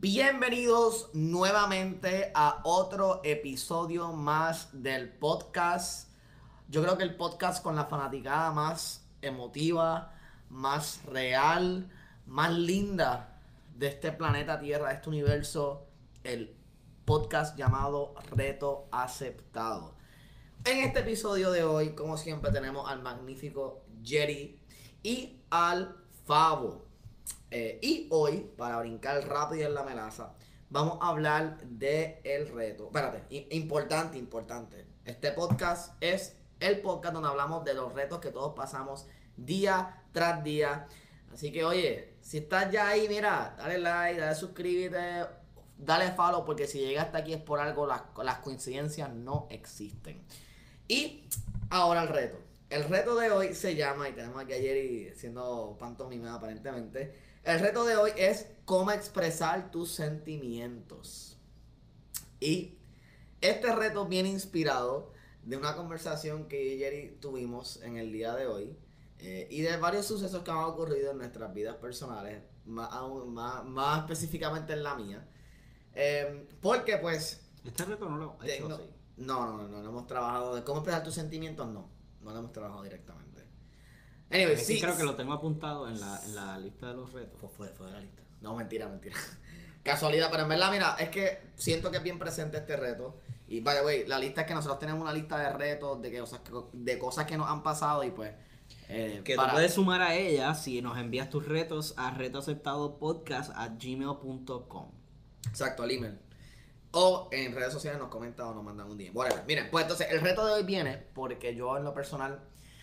Bienvenidos nuevamente a otro episodio más del podcast. Yo creo que el podcast con la fanaticada más emotiva, más real, más linda de este planeta Tierra, de este universo, el podcast llamado Reto Aceptado. En este episodio de hoy, como siempre, tenemos al magnífico Jerry y al Favo. Y hoy, para brincar rápido en la melaza, vamos a hablar de el reto. Espérate, importante. Este podcast es el podcast donde hablamos de los retos que todos pasamos día tras día. Así que, oye, si estás ya ahí, mira, dale like, dale suscríbete, dale follow, porque si llegaste aquí es por algo, las coincidencias no existen. Y ahora el reto. El reto de hoy se llama, y tenemos aquí a Jerry siendo pantomima aparentemente. El reto de hoy es cómo expresar tus sentimientos. Y este reto viene inspirado de una conversación que Jerry tuvimos en el día de hoy y de varios sucesos que han ocurrido en nuestras vidas personales, más específicamente en la mía. Porque pues... Este reto no lo he hecho así. No hemos trabajado de cómo expresar tus sentimientos, no lo hemos trabajado directamente. Anyway, sí, creo que lo tengo apuntado en la lista de los retos. Fue de la lista. No, mentira. Casualidad, pero en verdad, mira, es que siento que es bien presente este reto. Y, by the way, la lista es que nosotros tenemos una lista de retos, de cosas que nos han pasado y pues... que tú puedes sumar a ella si nos envías tus retos a retoaceptadopodcast@gmail.com. Exacto, al email. O en redes sociales nos comentan o nos mandan un DM. Whatever. Miren, pues entonces el reto de hoy viene porque yo en lo personal...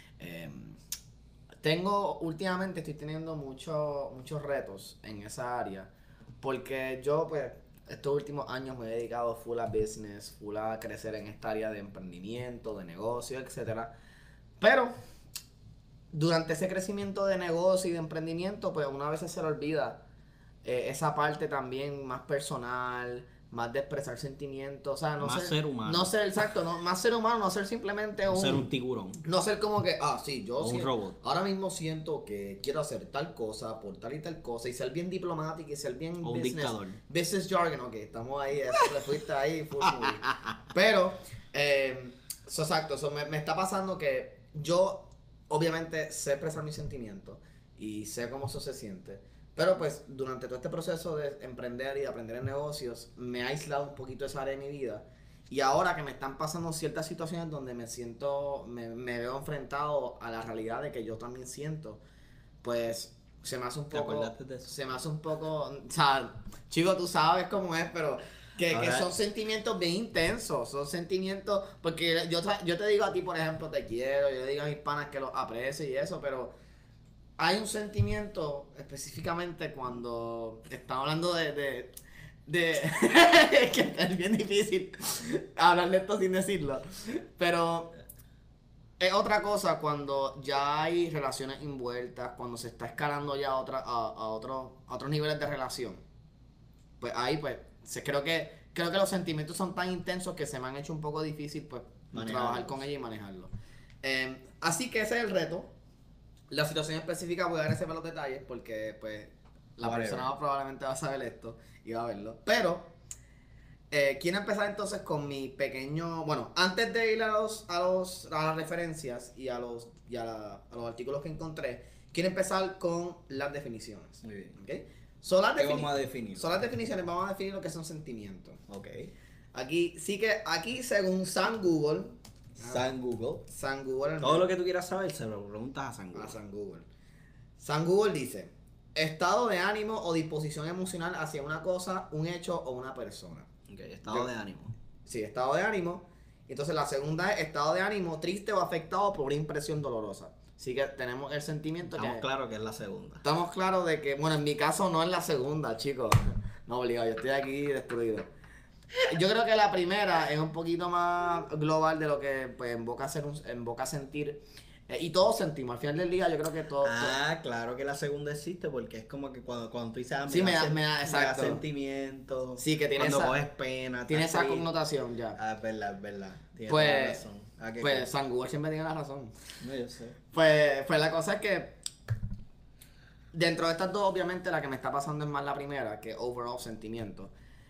últimamente estoy teniendo muchos retos en esa área, porque yo pues estos últimos años me he dedicado full a business, full a crecer en esta área de emprendimiento, de negocio, etcétera. Pero durante ese crecimiento de negocio y de emprendimiento, pues una vez se le olvida esa parte también más personal, más de expresar sentimientos, o sea, más ser humano. No ser exacto, más ser humano, no ser simplemente no ser un tiburón. No ser como que, yo un robot. Ahora mismo siento que quiero hacer tal cosa por tal y tal cosa y ser bien diplomático y ser bien un dictador. Business jargon, ok, estamos ahí, eso le fuiste ahí, full movie. Pero, exacto, me está pasando que yo obviamente sé expresar mis sentimientos y sé cómo eso se siente. Pero pues durante todo este proceso de emprender y de aprender en negocios me ha aislado un poquito esa área de mi vida. Y ahora que me están pasando ciertas situaciones donde me veo enfrentado a la realidad de que yo también siento, pues se me hace un poco... ¿Te acordaste de eso? Se me hace un poco... O sea, chico, tú sabes cómo es, pero... Que son sentimientos bien intensos, son sentimientos... Porque yo te digo a ti, por ejemplo, te quiero, yo digo a mis panas que los aprecio y eso, pero... Hay un sentimiento específicamente cuando estamos hablando de que es bien difícil hablar de esto sin decirlo, pero es otra cosa cuando ya hay relaciones envueltas, cuando se está escalando ya a otros niveles de relación. Pues ahí pues creo que los sentimientos son tan intensos que se me han hecho un poco difícil pues trabajar con ellos y manejarlos. Así que ese es el reto. La situación específica voy a dar ese para los detalles porque pues la persona probablemente va a saber esto y va a verlo. Pero quiero empezar entonces con mi pequeño... Bueno, antes de ir a las referencias y a los artículos que encontré, quiero empezar con las definiciones. Muy bien. ¿Okay? ¿Qué vamos a definir? Son las definiciones, vamos a definir lo que son sentimientos. Ok. Aquí según San Google... San Google. Todo lo que tú quieras saber se lo preguntas a San Google. San Google dice: estado de ánimo o disposición emocional hacia una cosa, un hecho o una persona. Ok, estado de ánimo. Sí, estado de ánimo. Entonces la segunda es estado de ánimo triste o afectado por una impresión dolorosa. Así que tenemos el sentimiento Estamos claros que es la segunda. Estamos claros de que, bueno, en mi caso no es la segunda, chicos. No obligado, yo estoy aquí destruido. Yo creo que la primera es un poquito más global de lo que pues, en boca a sentir. Y todos sentimos, al final del día yo creo que todo... Claro que la segunda existe porque es como que cuando tú dices sí, me da sentimiento. Sí, que tiene cuando coges pena. Tiene esa connotación ya. Es verdad. Tienes pues, razón. Pues San Google siempre tiene la razón. No, yo sé. Pues la cosa es que dentro de estas dos, obviamente, la que me está pasando es más la primera, que overall sentimiento.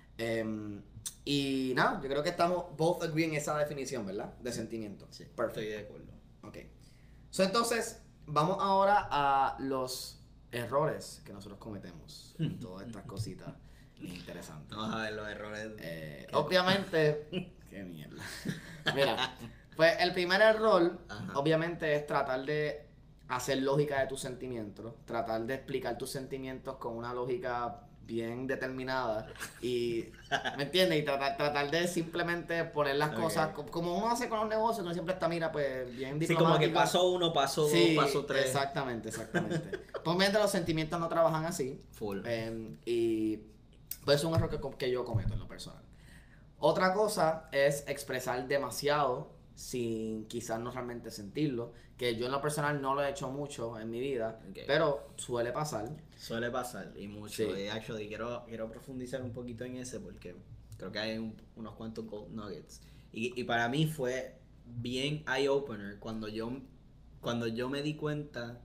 Y nada, yo creo que estamos both agree en esa definición, ¿verdad? De sentimiento. Sí, perfecto. estoy de acuerdo. Ok. So, entonces, vamos ahora a los errores que nosotros cometemos en todas estas cositas interesantes. Vamos a ver los errores. Obviamente, qué mierda. Mira, pues el primer error, Ajá. obviamente, es tratar de hacer lógica de tus sentimientos, tratar de explicar tus sentimientos con una lógica bien determinada y, ¿me entiendes? Y tratar de simplemente poner las cosas como uno hace con los negocios, uno siempre está, mira, pues bien diplomático. Sí, como que paso 1, paso 2, paso 3. Exactamente. Pues mientras los sentimientos no trabajan así. Full. Y pues es un error que yo cometo en lo personal. Otra cosa es expresar demasiado sin quizás no realmente sentirlo, que yo en lo personal no lo he hecho mucho en mi vida, pero suele pasar. Suele pasar y mucho. Sí. Y actually quiero profundizar un poquito en ese porque creo que hay unos cuantos gold nuggets. Y para mí fue bien eye-opener cuando yo me di cuenta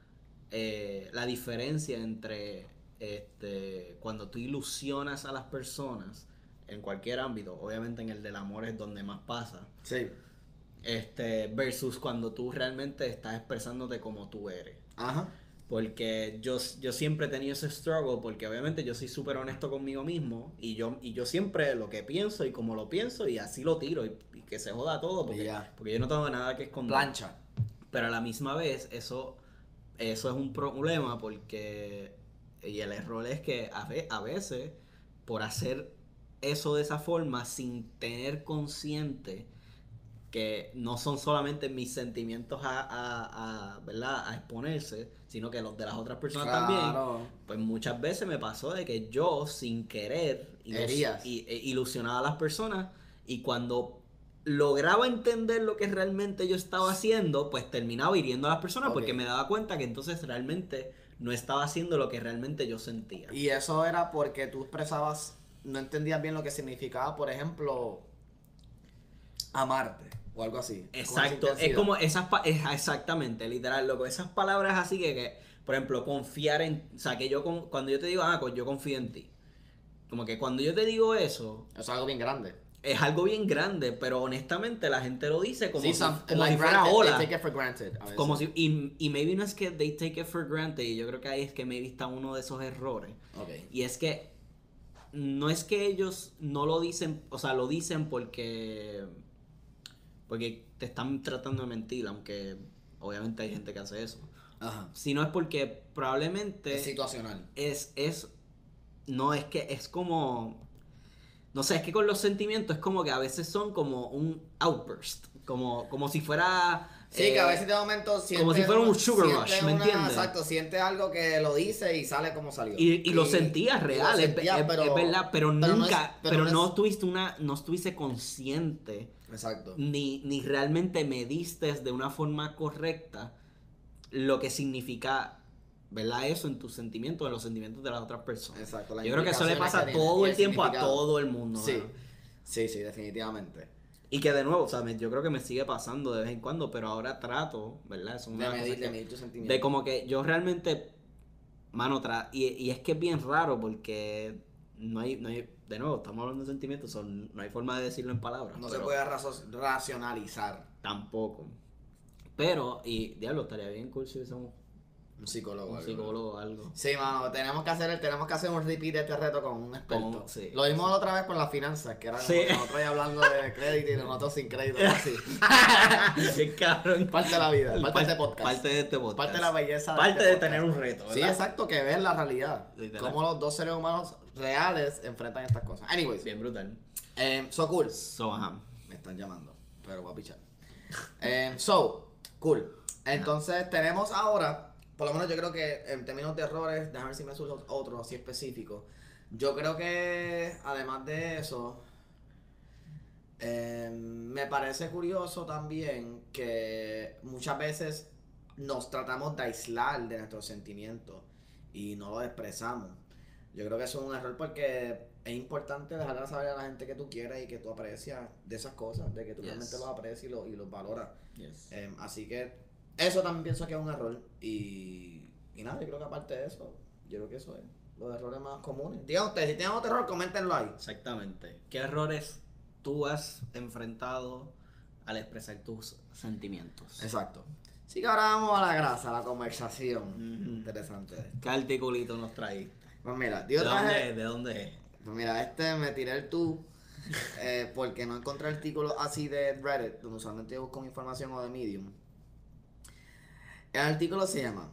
la diferencia entre cuando tú ilusionas a las personas en cualquier ámbito, obviamente en el del amor es donde más pasa. Sí. Versus cuando tú realmente estás expresándote como tú eres. Ajá. Porque yo siempre he tenido ese struggle, porque obviamente yo soy súper honesto conmigo mismo y yo siempre lo que pienso y como lo pienso y así lo tiro y que se joda todo porque yo no tengo nada que esconder. Plancha. Pero a la misma vez eso es un problema porque y el error es que a veces por hacer eso de esa forma sin tener consciente que no son solamente mis sentimientos ¿verdad? A exponerse, sino que los de las otras personas también, pues muchas veces me pasó de que yo sin querer ilusionaba a las personas y cuando lograba entender lo que realmente yo estaba haciendo, pues terminaba hiriendo a las personas porque me daba cuenta que entonces realmente no estaba haciendo lo que realmente yo sentía. Y eso era porque tú expresabas, no entendías bien lo que significaba, por ejemplo, amarte o algo así. Exacto, es como exactamente, literal, loco, esas palabras así que por ejemplo, confiar en, o sea, que cuando yo te digo, yo confío en ti, como que cuando yo te digo eso, es algo bien grande. Es algo bien grande, pero honestamente la gente lo dice como si like fuera hola. They take it for granted. Como si, y maybe no es que they take it for granted, y yo creo que ahí es que maybe está uno de esos errores. Y es que no es que ellos no lo dicen, o sea, lo dicen porque te están tratando de mentir, aunque obviamente hay gente que hace eso. Ajá. Sino es porque probablemente es situacional. No, es que es como, no sé, es que con los sentimientos es como que a veces son como un outburst, como si fuera... Sí, que a veces de momento siente como si fuera un sugar rush, ¿me entiendes? Exacto, siente algo que lo dice y sale como salió. Y lo sentías real, es verdad, pero nunca, no estuviste consciente. Exacto. Ni realmente mediste de una forma correcta lo que significa, ¿verdad? Eso en tus sentimientos, en los sentimientos de las otras personas. Exacto. Yo creo que eso le pasa todo el tiempo a todo el mundo. Sí, ¿no? sí, definitivamente. Y que de nuevo, o sea, yo creo que me sigue pasando de vez en cuando, pero ahora trato, ¿verdad? Es una de medir tus sentimientos. De como que yo realmente, mano, y es que es bien raro porque no hay, de nuevo, estamos hablando de sentimientos, no hay forma de decirlo en palabras. No se puede racionalizar. Tampoco. Pero, y diablo, estaría bien cool si hubiésemos un psicólogo o algo. Sí, mano, tenemos que hacer un repeat de este reto con un experto. Sí. Lo vimos la otra vez con las finanzas, que era como nosotros ahí hablando de crédito y nosotros sin crédito, así. Qué cabrón. Parte de la vida, parte de este podcast. Parte de este podcast. Parte de la belleza parte de tener un reto, ¿verdad? Sí, exacto, que ver la realidad. Literal. Cómo los dos seres humanos reales enfrentan estas cosas. Anyways. Bien brutal. So cool. Ajá. Me están llamando, pero voy a pichar. Cool. Entonces tenemos ahora... Por lo menos yo creo que en términos de errores, déjame ver si me surge otro así específico. Yo creo que además de eso, me parece curioso también que muchas veces nos tratamos de aislar de nuestros sentimientos y no los expresamos. Yo creo que eso es un error porque es importante dejarle saber a la gente que tú quieres y que tú aprecias de esas cosas, de que tú realmente los aprecias y los valoras. Así que eso también pienso que es un error y Y nada, yo creo que aparte de eso, yo creo que eso es los errores más comunes. Digan ustedes, si tienen otro error, coméntenlo ahí. Exactamente. ¿Qué errores tú has enfrentado al expresar tus sentimientos? Exacto. Así que ahora vamos a la grasa, a la conversación. Ujú. Interesante. ¿Qué articulito nos traíste? Pues mira, ¿De yo dónde traje... es? ¿De dónde es? Pues mira, me tiré el tú porque no encontré artículos así de Reddit, donde usualmente yo busco información o de Medium. El artículo se llama,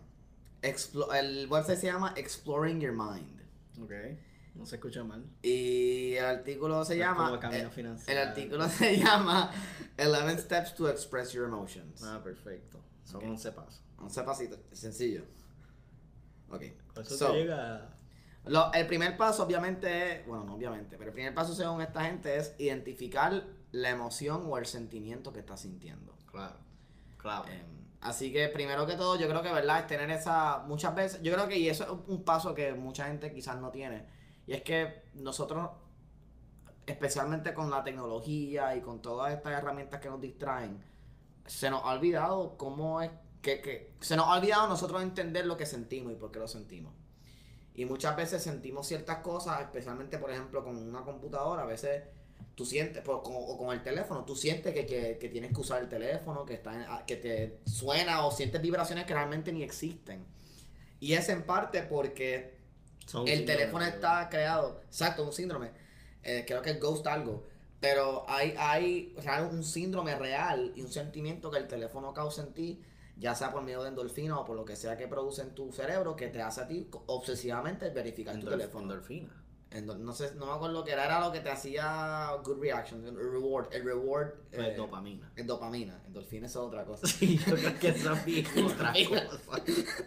el website se llama Exploring Your Mind. Ok. No se escucha mal. Y el artículo se Es llama, como camino financiero. el artículo se llama 11 Steps to Express Your Emotions. Ah, perfecto. Son Ok. 11 pasos. 11 pasitos, sencillo. Ok. Por eso So, te llega... el primer paso obviamente es, bueno, no obviamente, pero el primer paso según esta gente es identificar la emoción o el sentimiento que estás sintiendo. Claro. Claro. Así que primero que todo yo creo que verdad es tener esa, muchas veces, yo creo que y eso es un paso que mucha gente quizás no tiene, y es que nosotros, especialmente con la tecnología y con todas estas herramientas que nos distraen, se nos ha olvidado cómo es, que se nos ha olvidado nosotros entender lo que sentimos y por qué lo sentimos. Y muchas veces sentimos ciertas cosas, especialmente por ejemplo con una computadora, a veces tú sientes, o con el teléfono, tú sientes que tienes que usar el teléfono, que te suena o sientes vibraciones que realmente ni existen. Y es en parte porque Son el síndromes, teléfono ¿verdad? está creado, exacto, un síndrome, creo que es Ghost algo, pero hay o sea, un síndrome real y un sentimiento que el teléfono causa en ti, ya sea por medio de endorfina o por lo que sea que produce en tu cerebro, que te hace a ti obsesivamente verificar tu teléfono. Endorfina. No sé, no me acuerdo lo que era lo que te hacía good reaction, el reward, Pues dopamina. es dopamina, endorfina es otra cosa. Sí, yo creo que eso es otra cosa.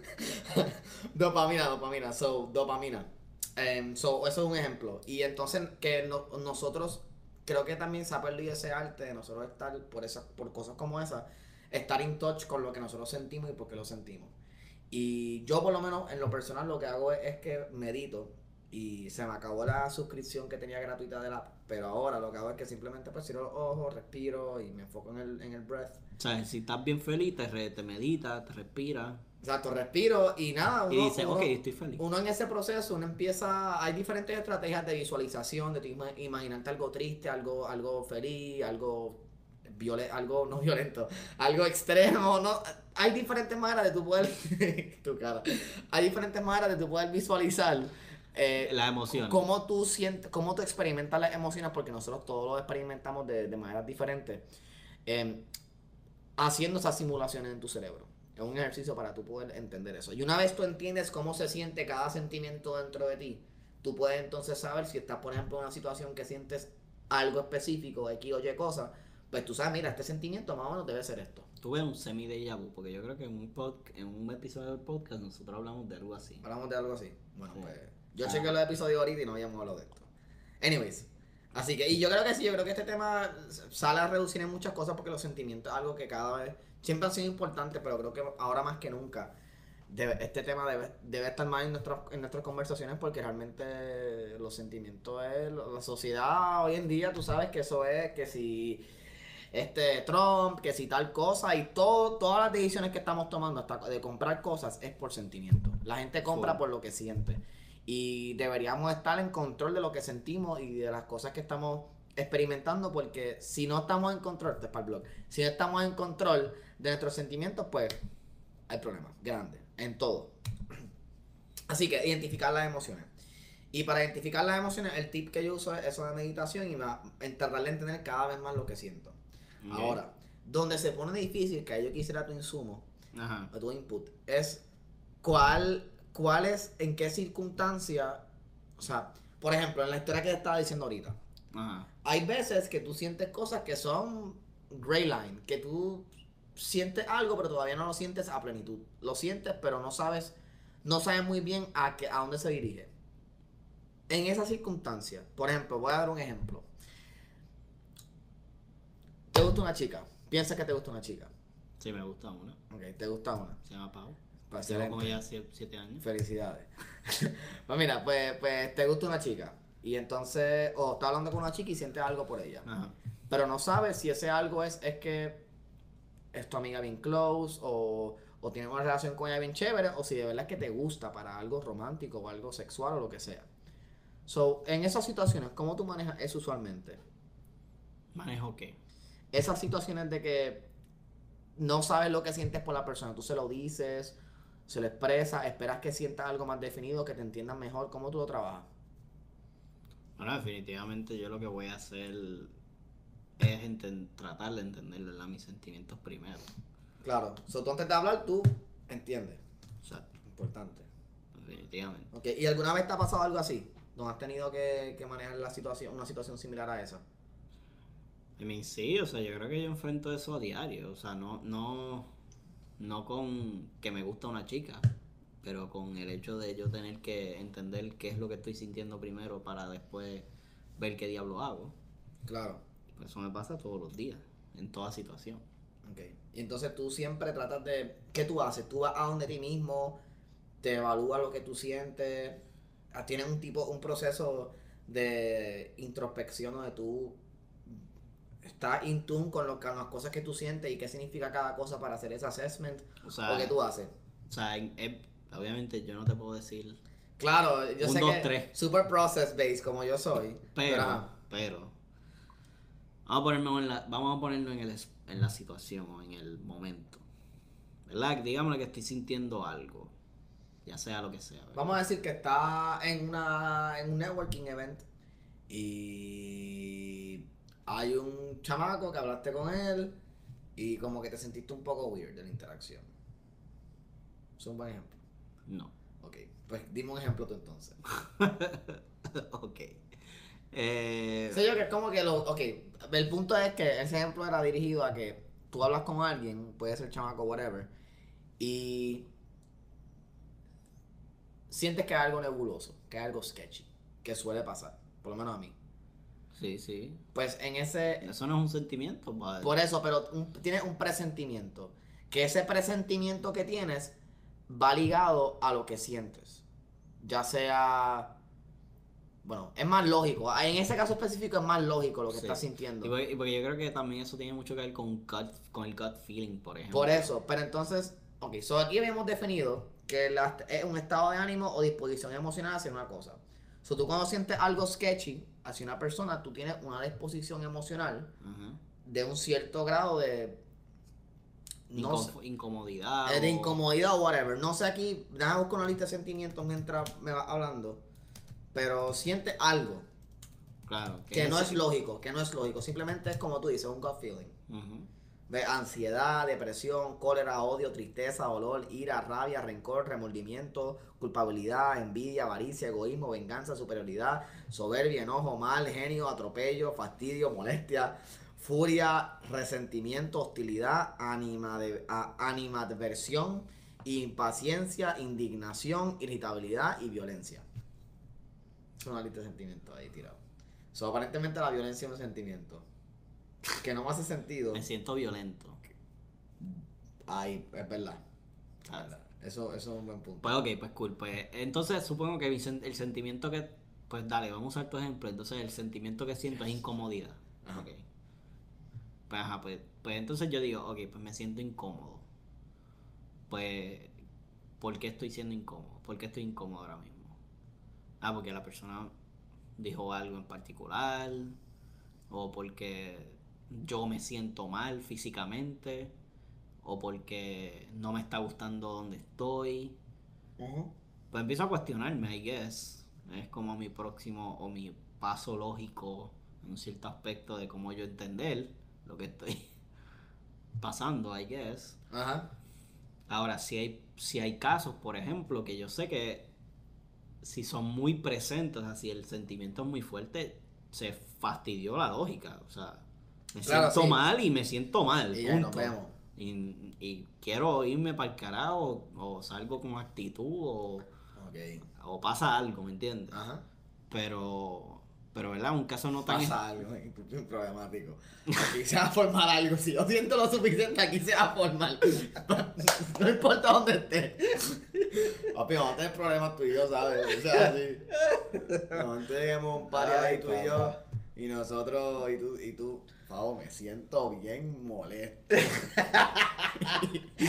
Dopamina, so, dopamina. So, eso es un ejemplo. Y entonces, nosotros, creo que también se ha perdido ese arte de nosotros estar, por cosas como esas, estar in touch con lo que nosotros sentimos y por qué lo sentimos. Y yo, por lo menos, en lo personal, lo que hago es que medito. Y se me acabó la suscripción que tenía gratuita de la app. Pero ahora lo que hago es que simplemente pues cierro los ojos, respiro y me enfoco en el breath. O sea, si estás bien feliz, te meditas, te respiras. Exacto, respiro y nada, Y dices, ok, estoy feliz. Uno en ese proceso, uno empieza, hay diferentes estrategias de visualización, de tú imaginarte algo triste, algo feliz, algo no violento, algo extremo, no, hay diferentes maneras de tú poder, tu cara, hay diferentes maneras de tú poder visualizar La emoción. cómo tú sientes, cómo tú experimentas las emociones, porque nosotros todos lo experimentamos de maneras diferentes, haciendo esas simulaciones en tu cerebro. Es un ejercicio para tú poder entender eso. Y una vez tú entiendes cómo se siente cada sentimiento dentro de ti, tú puedes entonces saber si estás, por ejemplo, en una situación que sientes algo específico, X o Y cosa, pues tú sabes, mira, este sentimiento más o menos debe ser esto. Tuve un semi-déjà vu, porque yo creo que en un episodio del podcast nosotros hablamos de algo así. Hablamos de algo así. Bueno, Sí. pues yo chequeé los episodios ahorita y no habíamos hablado de esto. Anyways, así que, y yo creo que sí, yo creo que este tema sale a reducir en muchas cosas porque los sentimientos es algo que cada vez siempre han sido importantes, pero creo que ahora más que nunca este tema debe estar más en nuestras conversaciones porque realmente los sentimientos es la sociedad hoy en día, tú sabes que eso es que si Trump, que si tal cosa y todas las decisiones que estamos tomando hasta de comprar cosas es por sentimiento. La gente compra Full. por lo que siente y deberíamos estar en control de lo que sentimos y de las cosas que estamos experimentando porque si no estamos en control, esto es para el blog, si no estamos en control de nuestros sentimientos, pues hay problemas grandes en todo. Así que identificar las emociones. Y para identificar las emociones, el tip que yo uso es eso de meditación y tratar de entender cada vez más lo que siento. Ok. Ahora, donde se pone difícil, que ahí yo quisiera tu insumo, Ajá. o tu input, es cuál es, en qué circunstancia, o sea, por ejemplo, en la historia que te estaba diciendo ahorita, Ajá. hay veces que tú sientes cosas que son gray line, que tú sientes algo pero todavía no lo sientes a plenitud. Lo sientes pero no sabes muy bien a dónde se dirige. En esa circunstancia, por ejemplo, voy a dar un ejemplo. ¿Te gusta una chica? Piensas que te gusta una chica. Sí, me gusta una. Ok, te gusta una. Se llama Pau. Pues Llevo con excelente. ella 7 años. Felicidades. Pues mira, pues te gusta una chica. Y entonces, o estás hablando con una chica y sientes algo por ella. Ajá. Pero no sabes si ese algo es que es tu amiga bien close o o tienes una relación con ella bien chévere, o si de verdad es que te gusta para algo romántico o algo sexual o lo que sea. So, en esas situaciones, ¿cómo tú manejas eso usualmente? ¿Manejo qué? Esas situaciones de que no sabes lo que sientes por la persona, tú se lo dices, se lo expresas, esperas que sientas algo más definido, que te entiendan mejor, ¿cómo tú lo trabajas? Bueno, definitivamente yo lo que voy a hacer es tratar de entenderle mis sentimientos primero. Claro, so, tú antes de hablar, tú entiendes. Exacto, Importante. definitivamente. Okay. ¿Y alguna vez te ha pasado algo así? ¿Donde has tenido que manejar la situación, una situación similar a esa? I mean, sí, o sea, yo creo que yo enfrento eso a diario. O sea, no con que me gusta una chica, pero con el hecho de yo tener que entender qué es lo que estoy sintiendo primero para después ver qué diablo hago. Claro. Pues eso me pasa todos los días, en toda situación. Okay. Y entonces tú siempre tratas de... ¿Qué tú haces? Tú vas a donde ti mismo, te evalúas lo que tú sientes, tienes un proceso de introspección donde tú estás in tune con las cosas que tú sientes y qué significa cada cosa para hacer ese assessment. O sea, ¿O qué tú haces? O sea, obviamente yo no te puedo decir Claro, yo sé 2, que 3, super process based como yo soy. pero vamos a ponernos en la situación o en el momento. ¿Verdad? Digámosle que estoy sintiendo algo, ya sea lo que sea. ¿verdad? Vamos a decir que está en un networking event y hay un chamaco que hablaste con él y como que te sentiste un poco weird de la interacción. Es un buen ejemplo. No. Ok, pues dime un ejemplo tú entonces. Ok. Sé yo que es como que ok, el punto es que ese ejemplo era dirigido a que tú hablas con alguien, puede ser chamaco, whatever, y sientes que hay algo nebuloso, que hay algo sketchy, que suele pasar, por lo menos a mí. Sí, sí. Pues en ese... Eso no es un sentimiento, padre. Por eso, pero tienes un presentimiento. Que ese presentimiento que tienes va ligado a lo que sientes. Ya sea... Bueno, es más lógico. En ese caso específico es más lógico lo que Sí. estás sintiendo. Y porque yo creo que también eso tiene mucho que ver con el gut feeling, por ejemplo. Por eso, pero entonces... Ok, so aquí habíamos definido que es un estado de ánimo o disposición emocional hacia una cosa. So tú cuando sientes algo sketchy hacia una persona, tú tienes una disposición emocional Ajá. de un cierto grado de Incomodidad. de incomodidad o whatever. No sé aquí, déjame buscar una lista de sentimientos mientras me vas hablando. Pero siente algo Claro. que no es lógico, Simplemente es como tú dices, un gut feeling. Uh-huh. Ve ansiedad, depresión, cólera, odio, tristeza, dolor, ira, rabia, rencor, remordimiento, culpabilidad, envidia, avaricia, egoísmo, venganza, superioridad, soberbia, enojo, mal, genio, atropello, fastidio, molestia, furia, resentimiento, hostilidad, animadversión, impaciencia, indignación, irritabilidad y violencia. Es una lista de sentimientos ahí tirado. So, aparentemente la violencia es un sentimiento que no me hace sentido. Me siento violento. Ay, es verdad. ¿Sabes? Eso es un buen punto. Pues ok, pues cool. Pues entonces supongo que el sentimiento que... Pues dale, vamos a usar tu ejemplo. Entonces el sentimiento que siento es incomodidad. Ajá. Ok. Pues ajá, pues entonces yo digo, ok, pues me siento incómodo. Pues, ¿por qué estoy siendo incómodo? ¿Por qué estoy incómodo ahora mismo? Porque la persona dijo algo en particular. O porque yo me siento mal físicamente. O porque no me está gustando donde estoy. Uh-huh. Pues empiezo a cuestionarme, I guess. Es como mi próximo o mi paso lógico en un cierto aspecto de cómo yo entender lo que estoy pasando, I guess. Ajá. Ahora, si hay casos, por ejemplo, que yo sé que si son muy presentes, o sea, si el sentimiento es muy fuerte, se fastidió la lógica. O sea, me siento mal y me siento mal. Y punto. ya nos vemos. Y quiero irme para el carajo o salgo con actitud o pasa algo, ¿me entiendes? Ajá. Pero ¿verdad? Un caso no tan... Pasa algo, es problemático. Aquí se va a formar algo. Si yo siento lo suficiente, aquí se va a formar. No importa dónde esté. Papi, vamos a tener problemas tú y yo, ¿sabes? O sea, así. Nos tenemos un par ahí tú y yo. Y nosotros, y tú, Pau, me siento bien molesto.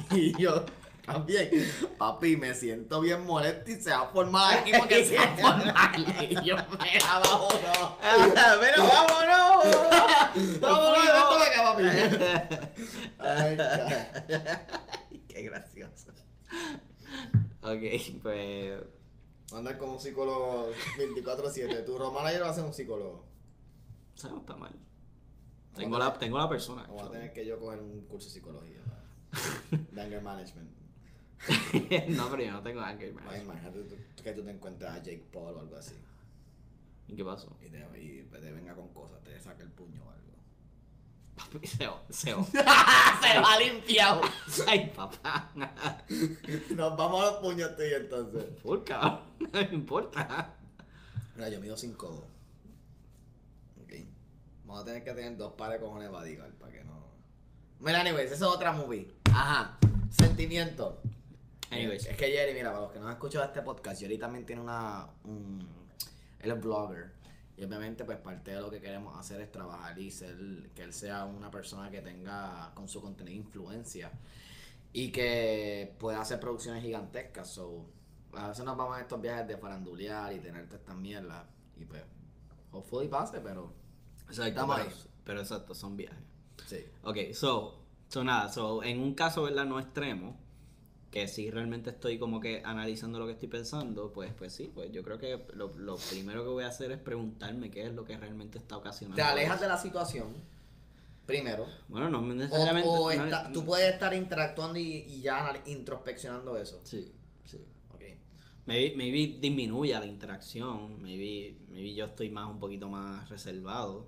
Y yo también, papi, me siento bien molesto y se va a formar aquí porque se va a formar. Y yo, mira, vámonos. ¡Pero vámonos! Vámonos, esto de acá, papi. Ay, Qué gracioso. Ok, pues... andar con un psicólogo 24/7. Tu road manager va a ser un psicólogo. Eso no está mal. Tengo la persona. O voy a tener que yo coger un curso de psicología. De anger management. No, pero yo no tengo anger Ay, management. imagínate que tú te encuentras a Jake Paul o algo así. ¿Y qué pasó? Y te venga con cosas, te saca el puño o algo. Papi, seo. Se va limpiado. Ay, papá. Nos vamos a los puños tú y yo, entonces. Por cabrón, no me importa. Mira, yo mido 5'2". Ok. Vamos a tener que tener 2 pares de cojones bodyguard para que no. Mira, anyways, esa es otra movie. Ajá. Sentimiento. Anyways. Es que Jerry, mira, para los que no han escuchado este podcast, Jerry también tiene él es blogger. Y obviamente, pues parte de lo que queremos hacer es trabajar y que él sea una persona que tenga con su contenido influencia y que pueda hacer producciones gigantescas. So, a veces nos vamos a estos viajes de farandulear y tener todas estas mierdas. Y pues, hopefully pase, pero Exacto, estamos ahí. pero exacto, son viajes. Sí. Ok, nada, en un caso, ¿verdad? No extremo, que si realmente estoy como que analizando lo que estoy pensando, pues sí, pues yo creo que lo primero que voy a hacer es preguntarme qué es lo que realmente está ocasionando. Te alejas eso. de la situación, primero. Bueno, no necesariamente... Tú puedes estar interactuando y ya introspeccionando eso. Sí, sí. Ok. Maybe disminuya la interacción, maybe yo estoy un poquito más reservado,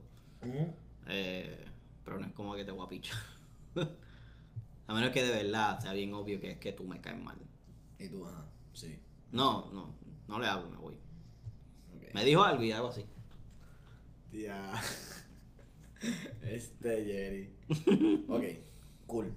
pero no es como que te voy a pichar. A menos que de verdad sea bien obvio que es que tú me caes mal. Y tú, ajá, sí. No le hago, me voy. Okay. Me dijo algo y hago así. Tía. Jerry. Ok, cool.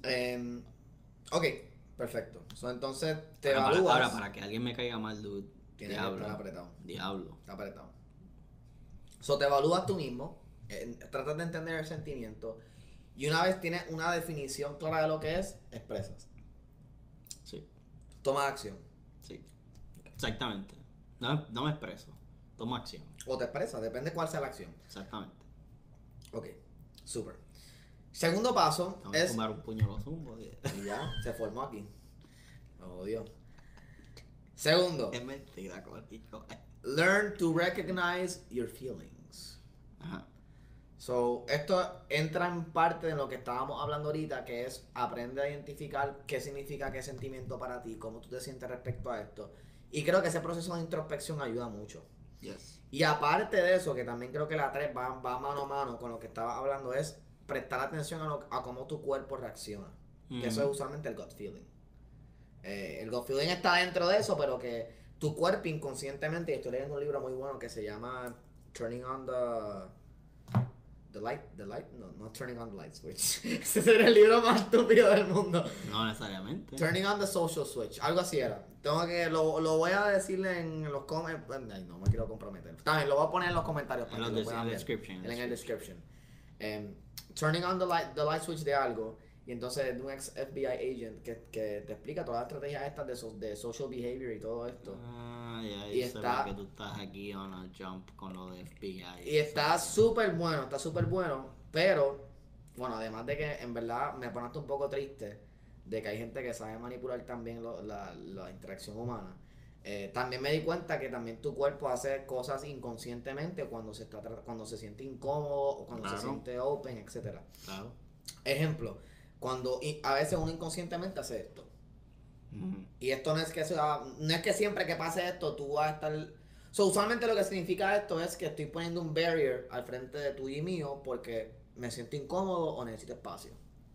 Ok, perfecto. So, entonces te evalúas. Ahora, para que alguien me caiga mal, dude. Tienes que estar apretado. Diablo. Está apretado. So, te evalúas tú mismo. Tratas de entender el sentimiento. Y una vez tienes una definición clara de lo que es, expresas. Sí, Toma acción. sí. Exactamente. No me expreso. Tomo acción. O te expresas, depende cuál sea la acción. Exactamente. Ok, súper. Segundo paso Tengo que es. tomar un puño los zumbos. Y ya, se formó aquí. Me jodió. Segundo, Es mentira, coño. learn to recognize your feelings. Ajá. So, esto entra en parte de lo que estábamos hablando ahorita, que es aprende a identificar qué significa qué sentimiento para ti, cómo tú te sientes respecto a esto. Y creo que ese proceso de introspección ayuda mucho. Yes. Y aparte de eso, que también creo que la 3 va mano a mano con lo que estaba hablando, es prestar atención a cómo tu cuerpo reacciona. Que eso es usualmente el gut feeling. El gut feeling está dentro de eso, pero que tu cuerpo inconscientemente, y estoy leyendo un libro muy bueno que se llama Turning on the light, no Turning on the light switch. Ese sería el libro más estúpido del mundo. No necesariamente. Turning on the social switch, algo así era. Tengo que, lo voy a decirle en los comentarios. Ay, no me quiero comprometer. También lo voy a poner en los comentarios para que lo puedan ver. En el description. Turning on the light switch de algo. Y entonces de un ex FBI agent que te explica todas las estrategias estas de social behavior y todo esto. Ya, Y yo sé está- por qué tú estás aquí on a jump con lo de FBI. Y está súper bueno, pero, bueno, además de que en verdad me pone hasta un poco triste de que hay gente que sabe manipular también la interacción humana. También me di cuenta que también tu cuerpo hace cosas inconscientemente cuando cuando se siente incómodo o cuando se Claro. siente open, etcétera. Claro. Ejemplo, a veces uno inconscientemente hace esto. Y esto no es que siempre que pase esto tú vas a estar. So, usualmente lo que significa esto es que estoy poniendo un barrier al frente de tuyo y mío porque me siento incómodo o necesito espacio.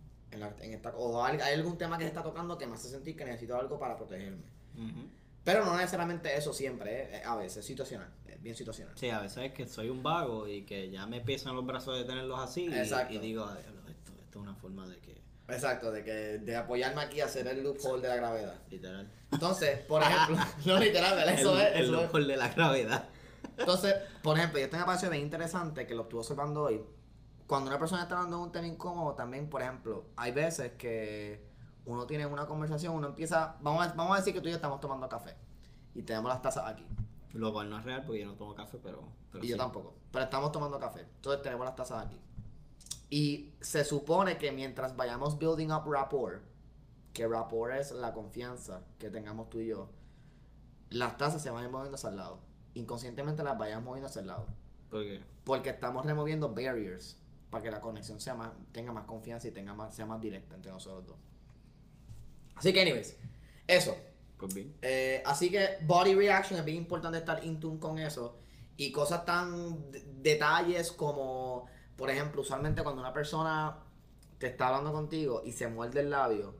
O hay algún tema que se está tocando que me hace sentir que necesito algo para protegerme. Pero no necesariamente eso siempre, a veces, situacional, bien situacional. Sí, a veces es que soy un vago y que ya me pesan los brazos de tenerlos así Exacto. y digo, "Ay, esto es una forma de que, Exacto, de apoyarme aquí a hacer el loophole de la gravedad. literal, Entonces, por ejemplo, no literal, ¿verdad? Eso es. el loophole de la gravedad. Entonces, por ejemplo, yo me pareció bien interesante que lo estuve observando hoy. Cuando una persona está hablando de un tema incómodo, también, por ejemplo, hay veces que uno tiene una conversación, uno empieza, vamos a decir que tú y yo estamos tomando café y tenemos las tazas aquí. Lo cual no es real porque yo no tomo café, pero Y yo tampoco, pero estamos tomando café, entonces tenemos las tazas aquí. Y se supone que mientras vayamos building up rapport, que rapport es la confianza que tengamos tú y yo, las tazas se van a ir moviendo hacia el lado. Inconscientemente las vayamos moviendo hacia el lado. ¿Por qué? Porque estamos removiendo barriers para que la conexión tenga más confianza y sea más directa entre nosotros dos. Así que, anyways, eso. Pues bien. Así que body reaction es bien importante estar in tune con eso. Y cosas tan detalles como, por ejemplo, usualmente cuando una persona te está hablando contigo y se muerde el labio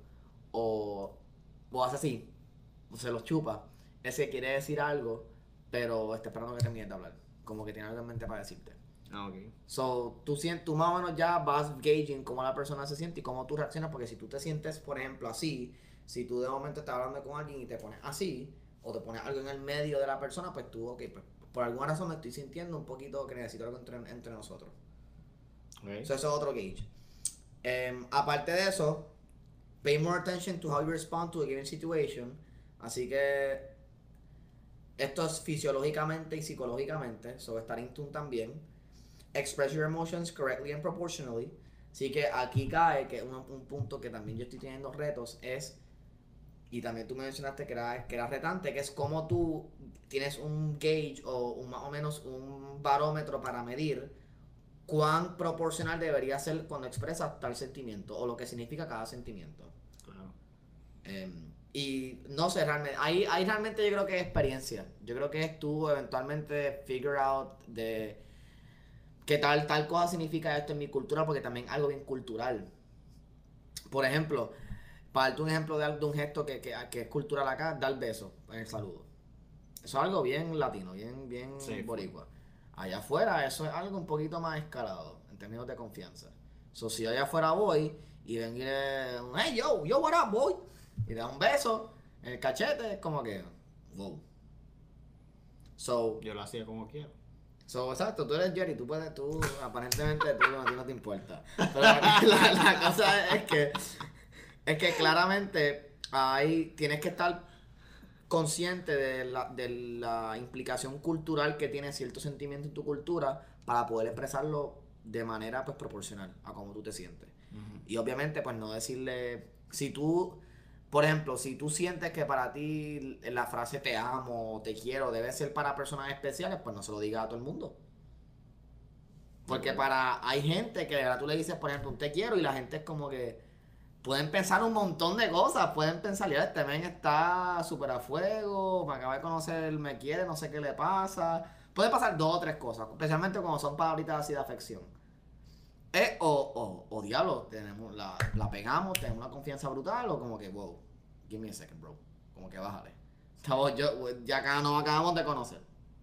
o hace así, o se los chupa, ese quiere decir algo, pero está esperando que termines de hablar. Como que tiene algo en mente para decirte. Ah, ok. So, tú más o menos ya vas gauging cómo la persona se siente y cómo tú reaccionas, porque si tú te sientes, por ejemplo, así, si tú de momento estás hablando con alguien y te pones así, o te pones algo en el medio de la persona, pues tú, ok, pues por alguna razón me estoy sintiendo un poquito que necesito algo entre nosotros. Okay. So, eso es otro gauge. Aparte de eso, pay more attention to how you respond to a given situation. Así que esto es fisiológicamente y psicológicamente, so estar in tune también. Express your emotions correctly and proportionally. Así que aquí cae que un punto que también yo estoy teniendo retos es, y también tú me mencionaste que era retante, que es como tú tienes un gauge más o menos un barómetro para medir cuán proporcional debería ser cuando expresas tal sentimiento o lo que significa cada sentimiento. Claro. Y no sé, realmente, ahí realmente yo creo que es experiencia. Yo creo que es tú eventualmente figure out de qué tal cosa significa esto en mi cultura, porque también algo bien cultural. Por ejemplo, para darte un ejemplo de un gesto que es cultural acá, dar beso en el saludo. Eso es algo bien latino, bien Sí, boricua. Allá afuera eso es algo un poquito más escalado en términos de confianza. So, si yo allá afuera voy y ven y le hey yo, what up boy? Y le da un beso en el cachete, es como que wow. So, Yo lo hacía como quiero. exacto, tú eres Jerry, aparentemente a ti no te importa. Pero la cosa es que claramente ahí tienes que estar consciente de la implicación cultural que tiene cierto sentimiento en tu cultura para poder expresarlo de manera pues proporcional a cómo tú te sientes. Uh-huh. Y obviamente pues no decirle, si tú, por ejemplo, si tú sientes que para ti la frase te amo o te quiero debe ser para personas especiales, pues no se lo digas a todo el mundo. Porque hay gente que tú le dices, por ejemplo, un te quiero y la gente es como que pueden pensar un montón de cosas. Pueden pensar, ya este men está súper a fuego, me acaba de conocer, me quiere, no sé qué le pasa. Puede pasar dos o tres cosas, especialmente cuando son palabritas así de afección. O diablo, la pegamos, tenemos una confianza brutal, o como que, wow, give me a second, bro. Como que bájale. Ya acá nos acabamos de conocer.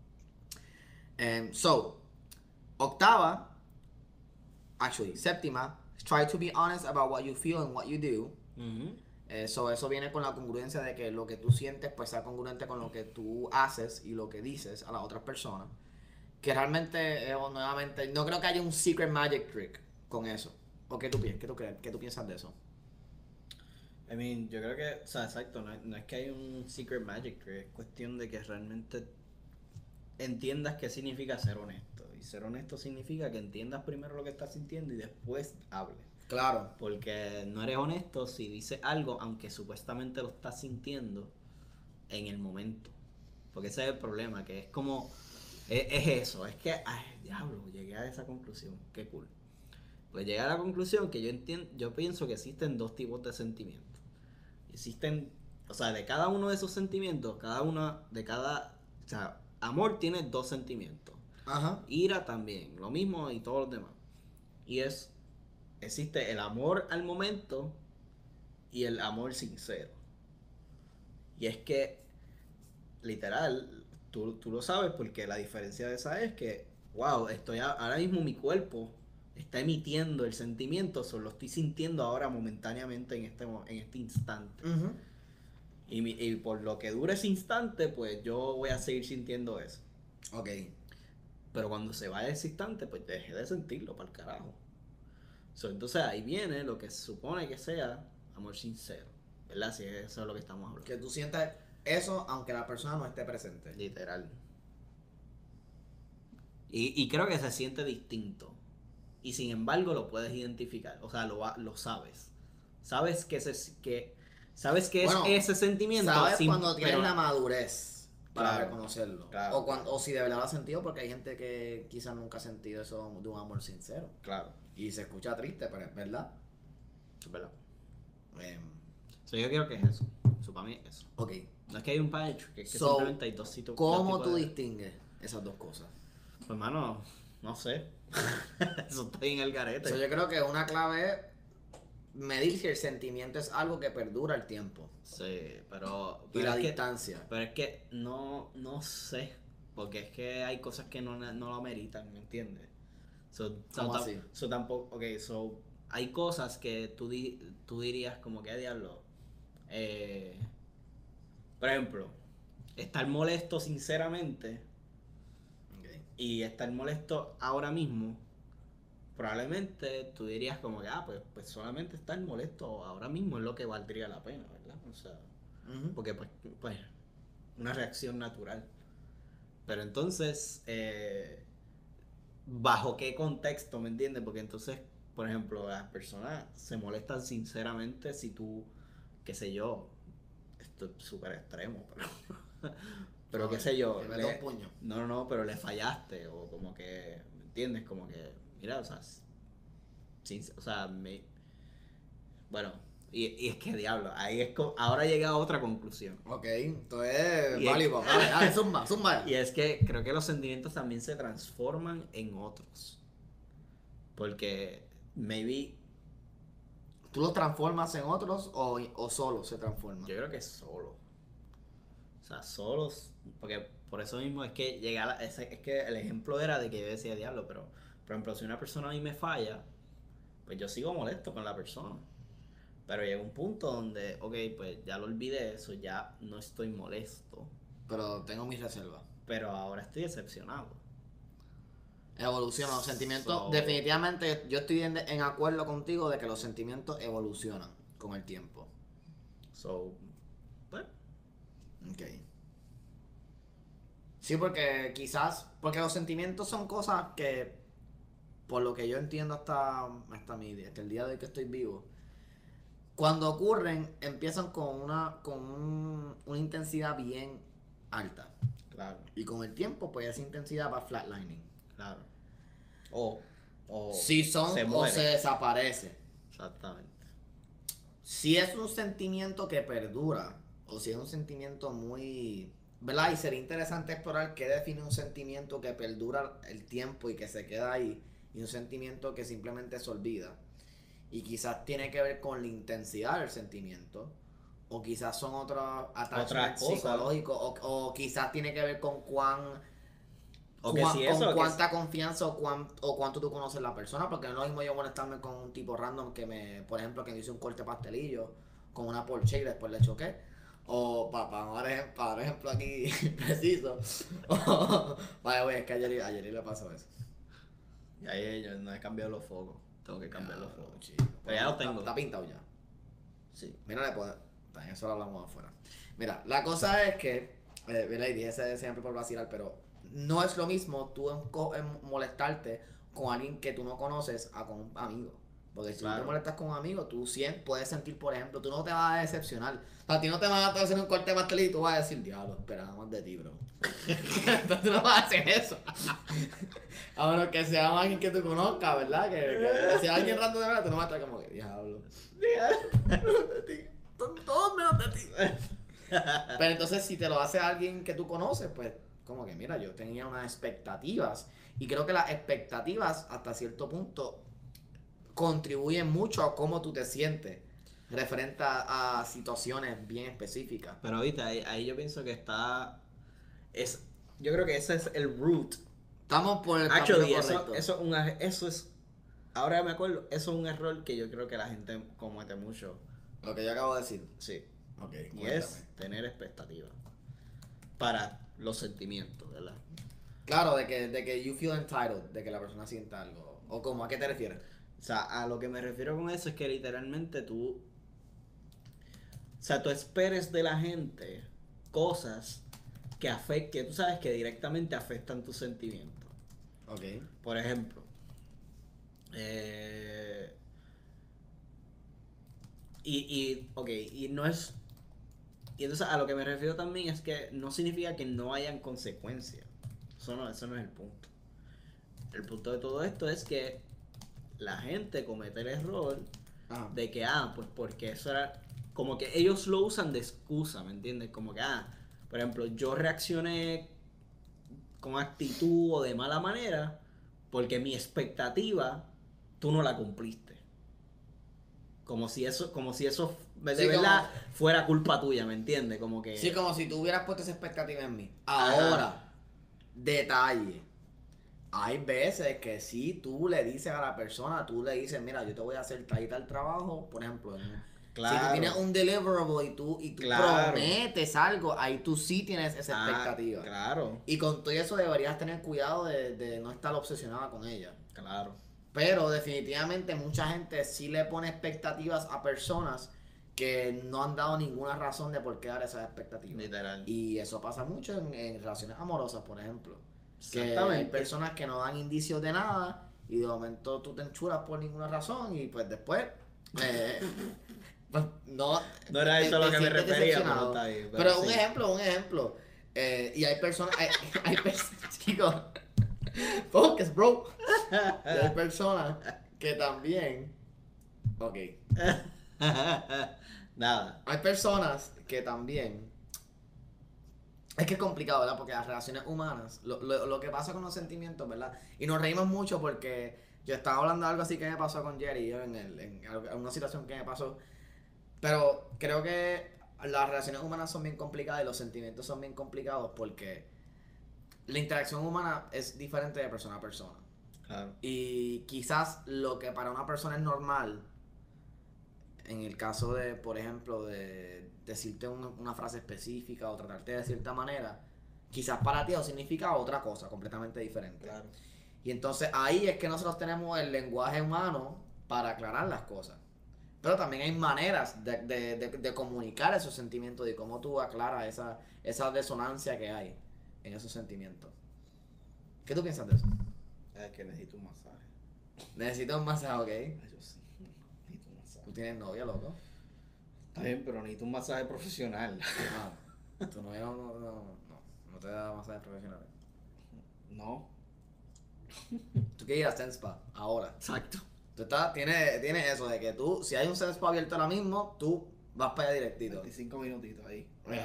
Octava, séptima, try to be honest about what you feel and what you do. Uh-huh. Eso viene con la congruencia de que lo que tú sientes pues sea congruente con lo que tú haces y lo que dices a las otras personas. Que realmente, nuevamente, no creo que haya un secret magic trick con eso. ¿O qué tú piensas? ¿Qué tú piensas de eso? I mean, yo creo que, o sea, exacto, no es que hay un secret magic trick, es cuestión de que realmente entiendas qué significa ser honesto. Y ser honesto significa que entiendas primero lo que estás sintiendo y después hables. Claro. Porque no eres honesto si dices algo, aunque supuestamente lo estás sintiendo en el momento. Porque ese es el problema, que es como, es eso, es que, ay, diablo, llegué a esa conclusión, qué cool. Pues llegué a la conclusión que yo pienso que existen dos tipos de sentimientos. Existen, o sea, de cada uno de esos sentimientos, o sea, amor tiene dos sentimientos. Ajá. Ira también, lo mismo y todos los demás. Y existe el amor al momento y el amor sincero. Y es que, literal, tú lo sabes porque la diferencia de esa es que, wow, ahora mismo mi cuerpo está emitiendo el sentimiento, solo lo estoy sintiendo ahora momentáneamente en este instante. Uh-huh. Y por lo que dure ese instante, pues yo voy a seguir sintiendo eso. Ok. Pero cuando se vaya ese instante, pues dejé de sentirlo para el carajo. Entonces ahí viene lo que se supone que sea amor sincero, ¿verdad? Si eso es lo que estamos hablando. Que tú sientas eso aunque la persona no esté presente. Literal. Y creo que se siente distinto. Y sin embargo lo puedes identificar. O sea, lo sabes. Sabes que sabes que Bueno, es ese sentimiento. Sabes cuando tienes pero- la madurez para Claro, reconocerlo. claro. O si de verdad lo has sentido, porque hay gente que quizás nunca ha sentido eso de un amor sincero. Claro, Y se escucha triste, pero es verdad. es verdad. Em, So, yo creo que es eso. Eso para mí es eso. ok. No es que hay un país, que es que So, simplemente hay dos sitios. ¿Cómo dos tú tipos de- distingues esas dos cosas? Pues hermano, no sé. Eso está en el garete. So, yo creo que una clave es medir si el sentimiento es algo que perdura el tiempo. Sí, pero Y la es que- distancia. pero es que no sé. Porque es que hay cosas que no lo ameritan, ¿me entiendes? ¿Cómo así? Tampoco, ok, hay cosas que tú dirías como que diablo. Por ejemplo, estar molesto sinceramente Ok. y estar molesto ahora mismo, probablemente tú dirías como que, pues solamente estar molesto ahora mismo es lo que valdría la pena, ¿verdad? O sea, Ujú. porque pues una reacción natural. Pero entonces, ¿bajo qué contexto, me entiendes? Porque entonces, por ejemplo, las personas se molestan sinceramente si tú, qué sé yo, esto es súper extremo, pero qué sé yo, Que me da un puño. no, pero le fallaste, o como que, ¿me entiendes? Como que, mira, o sea, bueno, y es que diablo, ahí ahora llega a otra conclusión. Ok, entonces, Y válido. Dale, zumba, zumba. Y es que creo que los sentimientos también se transforman en otros. Porque maybe ¿Tú los transformas en otros o solo se transforman? yo creo que solo. O sea, solos. Porque por eso mismo es que es que el ejemplo era de que yo decía diablo, pero por ejemplo, si una persona a mí me falla, pues yo sigo molesto con la persona. Pero llega un punto donde, ok, pues ya lo olvidé eso, ya no estoy molesto. Pero tengo mis reservas. Pero ahora estoy decepcionado. Evolucionan los sentimientos. So- Definitivamente yo estoy en acuerdo contigo de que los sentimientos evolucionan con el tiempo. So, pues, Ok. Sí, porque quizás, porque los sentimientos son cosas que, por lo que yo entiendo hasta el día de hoy que estoy vivo, cuando ocurren, empiezan con una intensidad bien alta. claro. Y con el tiempo, pues esa intensidad va flatlining. Claro. O Si son se o muere. se desaparece. Exactamente. Si es un sentimiento que perdura, o si es un sentimiento muy... ¿Verdad? Y sería interesante explorar qué define un sentimiento que perdura el tiempo y que se queda ahí, y un sentimiento que simplemente se olvida. Y quizás tiene que ver con la intensidad del sentimiento, o quizás son otros attachments cosas. psicológicos, o quizás tiene que ver con O que si eso, con que cuánta confianza o cuánto tú conoces a la persona, porque no es lo mismo yo molestarme con un tipo random por ejemplo, que me hizo un corte pastelillo con una Porsche y después le choqué. O para dar ejemplo aquí preciso. Vaya, güey, es que ayer le pasó eso. Y ahí yo no he cambiado los focos. Tengo que cambiar los focos. Chico. Pero ya lo tengo. Está pintado ya. Sí. Mira, también eso lo hablamos afuera. Mira, la cosa es que, ¿verdad? Y dije ese siempre por vacilar, pero no es lo mismo tú en molestarte con alguien que tú no conoces a con un amigo. Porque si tú Claro. te molestas con un amigo, tú puedes sentir, por ejemplo, tú no te vas a decepcionar. O sea, a ti no te van a hacer un corte de pastel y tú vas a decir, diablo, esperaba más de ti, bro. Entonces tú no vas a hacer eso. A menos que sea alguien que tú conozcas, ¿verdad? Que sea alguien random de verdad, tú no vas a estar como que, diablo. Todos menos de ti. Pero entonces si te lo hace alguien que tú conoces, pues como que mira, yo tenía unas expectativas y creo que las expectativas hasta cierto punto contribuyen mucho a cómo tú te sientes referente a situaciones bien específicas. Pero ahorita ahí yo pienso que yo creo que ese es el root. Estamos por el Actually, camino correcto. eso es, ahora me acuerdo, eso es un error que yo creo que la gente comete mucho. Lo que yo acabo de decir. Sí. Ok, Y cuéntame. es tener expectativas para los sentimientos, ¿verdad? Claro, de que you feel entitled, de que la persona sienta algo. ¿O cómo? ¿A qué te refieres? O sea, a lo que me refiero con eso es que literalmente tú O sea, tú esperes de la gente cosas que tú sabes que directamente afectan tus sentimientos. Ok. Por ejemplo, y no es... Y entonces a lo que me refiero también es que no significa que no hayan consecuencias. Eso no es el punto. El punto de todo esto es que la gente comete el error Ajá. de que, pues porque eso era... Como que ellos lo usan de excusa, ¿me entiendes? Como que, por ejemplo, yo reaccioné con actitud o de mala manera porque mi expectativa tú no la cumpliste. Como si eso de Sí, verdad fuera culpa tuya, ¿me entiendes? Como que... Sí, como si tú hubieras puesto esa expectativa en mí. Ahora, detalle. Hay veces que si tú le dices a la persona, tú le dices, mira, yo te voy a hacer tal y tal trabajo, por ejemplo, si tú tienes un deliverable y tú Claro. prometes algo, ahí tú sí tienes esa expectativa. Claro, Y con todo eso deberías tener cuidado de no estar obsesionada con ella. claro. Pero definitivamente mucha gente sí le pone expectativas a personas que no han dado ninguna razón de por qué dar esas expectativas. Literal. Y eso pasa mucho en relaciones amorosas, por ejemplo. Que Exactamente. hay personas que no dan indicios de nada y de momento tú te enchulas por ninguna razón y pues después pues no era eso a lo que me sientes refería, decepcionado. pero está ahí, pero sí. un ejemplo y hay personas hay personas, chicos, focus bro, y hay personas que también Nada. hay personas que también es que es complicado, ¿verdad? Porque las relaciones humanas, lo que pasa con los sentimientos, ¿verdad? Y nos reímos mucho porque yo estaba hablando de algo así que me pasó con Jerry, yo en una situación que me pasó. Pero creo que las relaciones humanas son bien complicadas y los sentimientos son bien complicados porque la interacción humana es diferente de persona a persona. Claro. Y quizás lo que para una persona es normal, en el caso de, por ejemplo, de decirte una frase específica o tratarte de cierta manera, quizás para ti eso significa otra cosa completamente diferente. Claro. Y entonces ahí es que nosotros tenemos el lenguaje humano para aclarar las cosas. Pero también hay maneras de comunicar esos sentimientos y cómo tú aclaras esa disonancia que hay en esos sentimientos. ¿Qué tú piensas de eso? Es que necesito un masaje. Necesito un masaje, ¿ok? Yo sí, necesito un masaje. ¿Tú tienes novia, loco? Está bien, pero necesito un masaje profesional. Tu novia no te da masajes profesionales. No. Tú quieres ir a Sense Spa ahora. Exacto. Tú tienes eso de que tú, si hay un Sense Spa abierto ahora mismo, tú vas para allá directito. 25 minutitos ahí.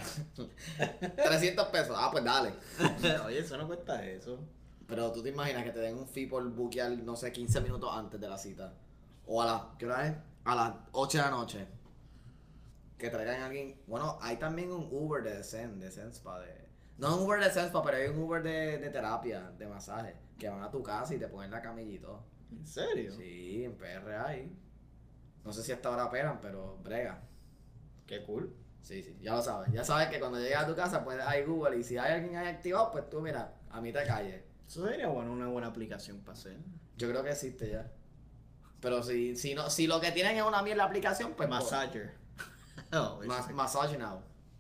300 pesos. Pues dale. Oye, eso no cuesta eso. Pero tú te imaginas que te den un fee por buquear, no sé, 15 minutos antes de la cita. O a las, ¿qué hora es? A las 8 de la noche. Que traigan a alguien. Bueno, hay también un Uber de Sense Spa. No un Uber de Sense Spa, pero hay un Uber de terapia, de masaje. Que van a tu casa y te ponen la camilla y todo. ¿En serio? Sí, en PR hay. No sé si hasta ahora operan, pero brega. Qué cool. Sí, ya lo sabes. Ya sabes que cuando llegas a tu casa, pues hay Google. Y si hay alguien ahí activado, pues tú, mira, a mí te calles. Eso sería bueno, una buena aplicación para hacer. Yo creo que existe ya. Pero si lo que tienen es una mierda aplicación, pues Massager. Oh, Massage Now.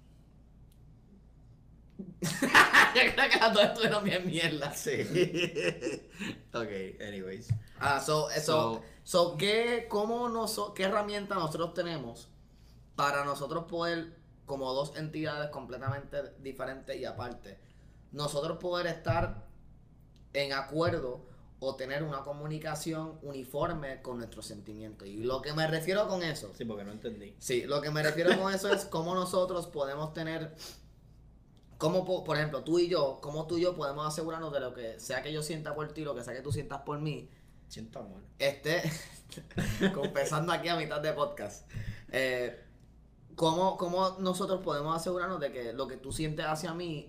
Yo creo que las dos estuvieron bien mierda. Sí. Ok, anyways. ¿Qué herramienta nosotros tenemos para nosotros poder, como dos entidades completamente diferentes y aparte, nosotros poder estar en acuerdo o tener una comunicación uniforme con nuestros sentimientos? Y lo que me refiero con eso... Sí, porque no entendí. Sí, lo que me refiero con eso es cómo nosotros podemos tener... por ejemplo, cómo tú y yo podemos asegurarnos de lo que sea que yo sienta por ti, lo que sea que tú sientas por mí, Siento amor. confesando aquí a mitad de podcast, ¿cómo nosotros podemos asegurarnos de que lo que tú sientes hacia mí,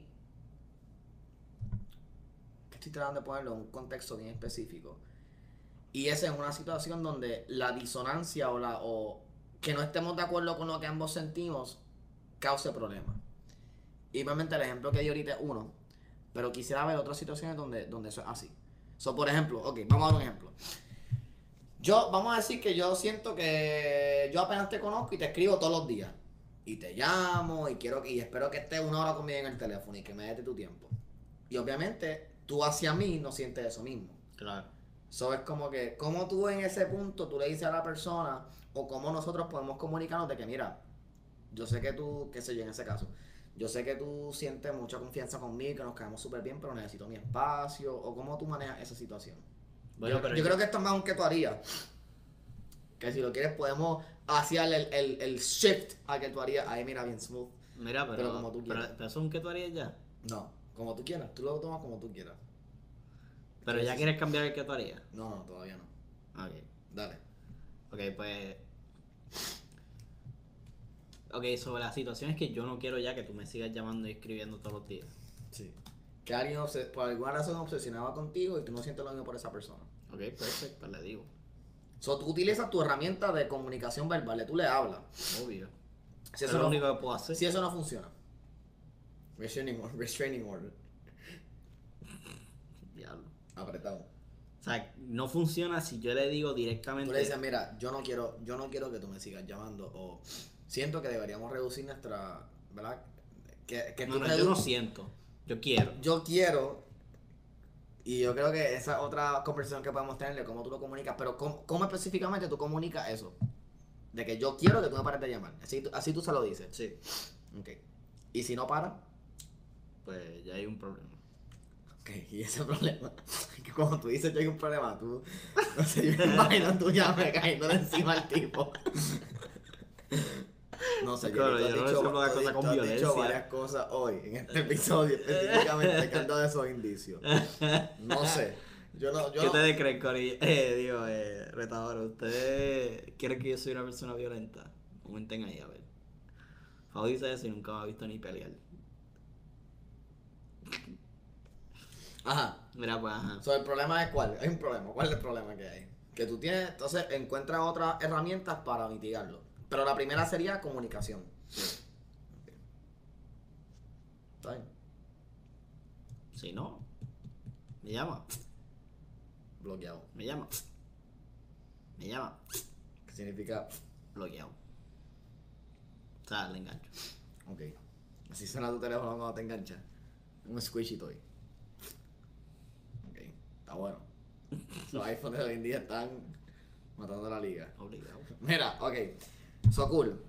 que estoy tratando de ponerlo en un contexto bien específico, y es en una situación donde la disonancia o que no estemos de acuerdo con lo que ambos sentimos cause problemas? Y obviamente el ejemplo que di ahorita es uno, pero quisiera ver otras situaciones donde eso es así. Por ejemplo, vamos a dar un ejemplo. Vamos a decir que yo siento que yo apenas te conozco y te escribo todos los días. y te llamo y espero que estés 1 hora conmigo en el teléfono y que me des tu tiempo. Y obviamente tú hacia mí no sientes eso mismo. Claro. So es como que, como tú en ese punto tú le dices a la persona, o cómo nosotros podemos comunicarnos de que, mira, yo sé que tú, qué sé yo en ese caso, yo sé que tú sientes mucha confianza conmigo, que nos quedamos súper bien, pero necesito mi espacio, o cómo tú manejas esa situación. Bueno, pero yo creo que esto es más un que tú harías. Que si lo quieres podemos hacer el shift a que tú harías, ahí mira, bien smooth. Mira, pero como tú quieras. pero eso es un que tú harías ya. No, como tú quieras, tú lo tomas como tú quieras. Pero ya quieres cambiar el que tú harías. No, todavía no. Ok. Dale. Ok, pues. Ok, sobre la situación es que yo no quiero ya que tú me sigas llamando y escribiendo todos los días. Sí. Que alguien por alguna razón obsesionaba contigo y tú no sientes lo mismo por esa persona. Ok, perfecto, pues le digo. So, tú utilizas tu herramienta de comunicación verbal, tú le hablas. Obvio. Si Es eso lo no, único que puedo hacer. si eso no funciona. Restraining order. Diablo. Apretado. O sea, no funciona si yo le digo directamente. Tú le dices, mira, yo no quiero que tú me sigas llamando, o siento que deberíamos reducir nuestra, ¿verdad? Yo no siento. Yo quiero. Yo quiero, y yo creo que esa es otra conversación que podemos tener de cómo tú lo comunicas, pero cómo específicamente tú comunicas eso. De que yo quiero que tú me pares de llamar. Así tú se lo dices. Sí. Ok. Y si no para, Pues ya hay un problema. ok, y ese problema, que cuando tú dices que hay un problema, tú, no sé, yo me imagino tú ya me cayendo encima al tipo. No sé, Claro, Jerry, yo no le suelo dar cosas con tú has dicho violencia. varias cosas hoy, en este episodio específicamente, que han dado esos indicios. No sé, yo no... ¿Qué ustedes creen, Cori? Retador, ¿ustedes quieren que yo soy una persona violenta? Comenten ahí, a ver. Fao dice eso y nunca me ha visto ni pelear. Ajá. Mira, pues, ajá. So, el problema es cuál. Hay un problema. ¿Cuál es el problema que hay? Que tú tienes, entonces encuentras otras herramientas para mitigarlo. Pero la primera sería comunicación. Ok. ¿Está bien? Si no, me llama. Bloqueado. Me llama. Me llama. ¿Qué significa? Bloqueado. O sea, le engancho. Ok. Así suena tu teléfono cuando te enganchas. Un squishy toy. Ok. Está bueno. Los iPhones de hoy en día están matando la liga. Obligado. Mira, ok. So cool.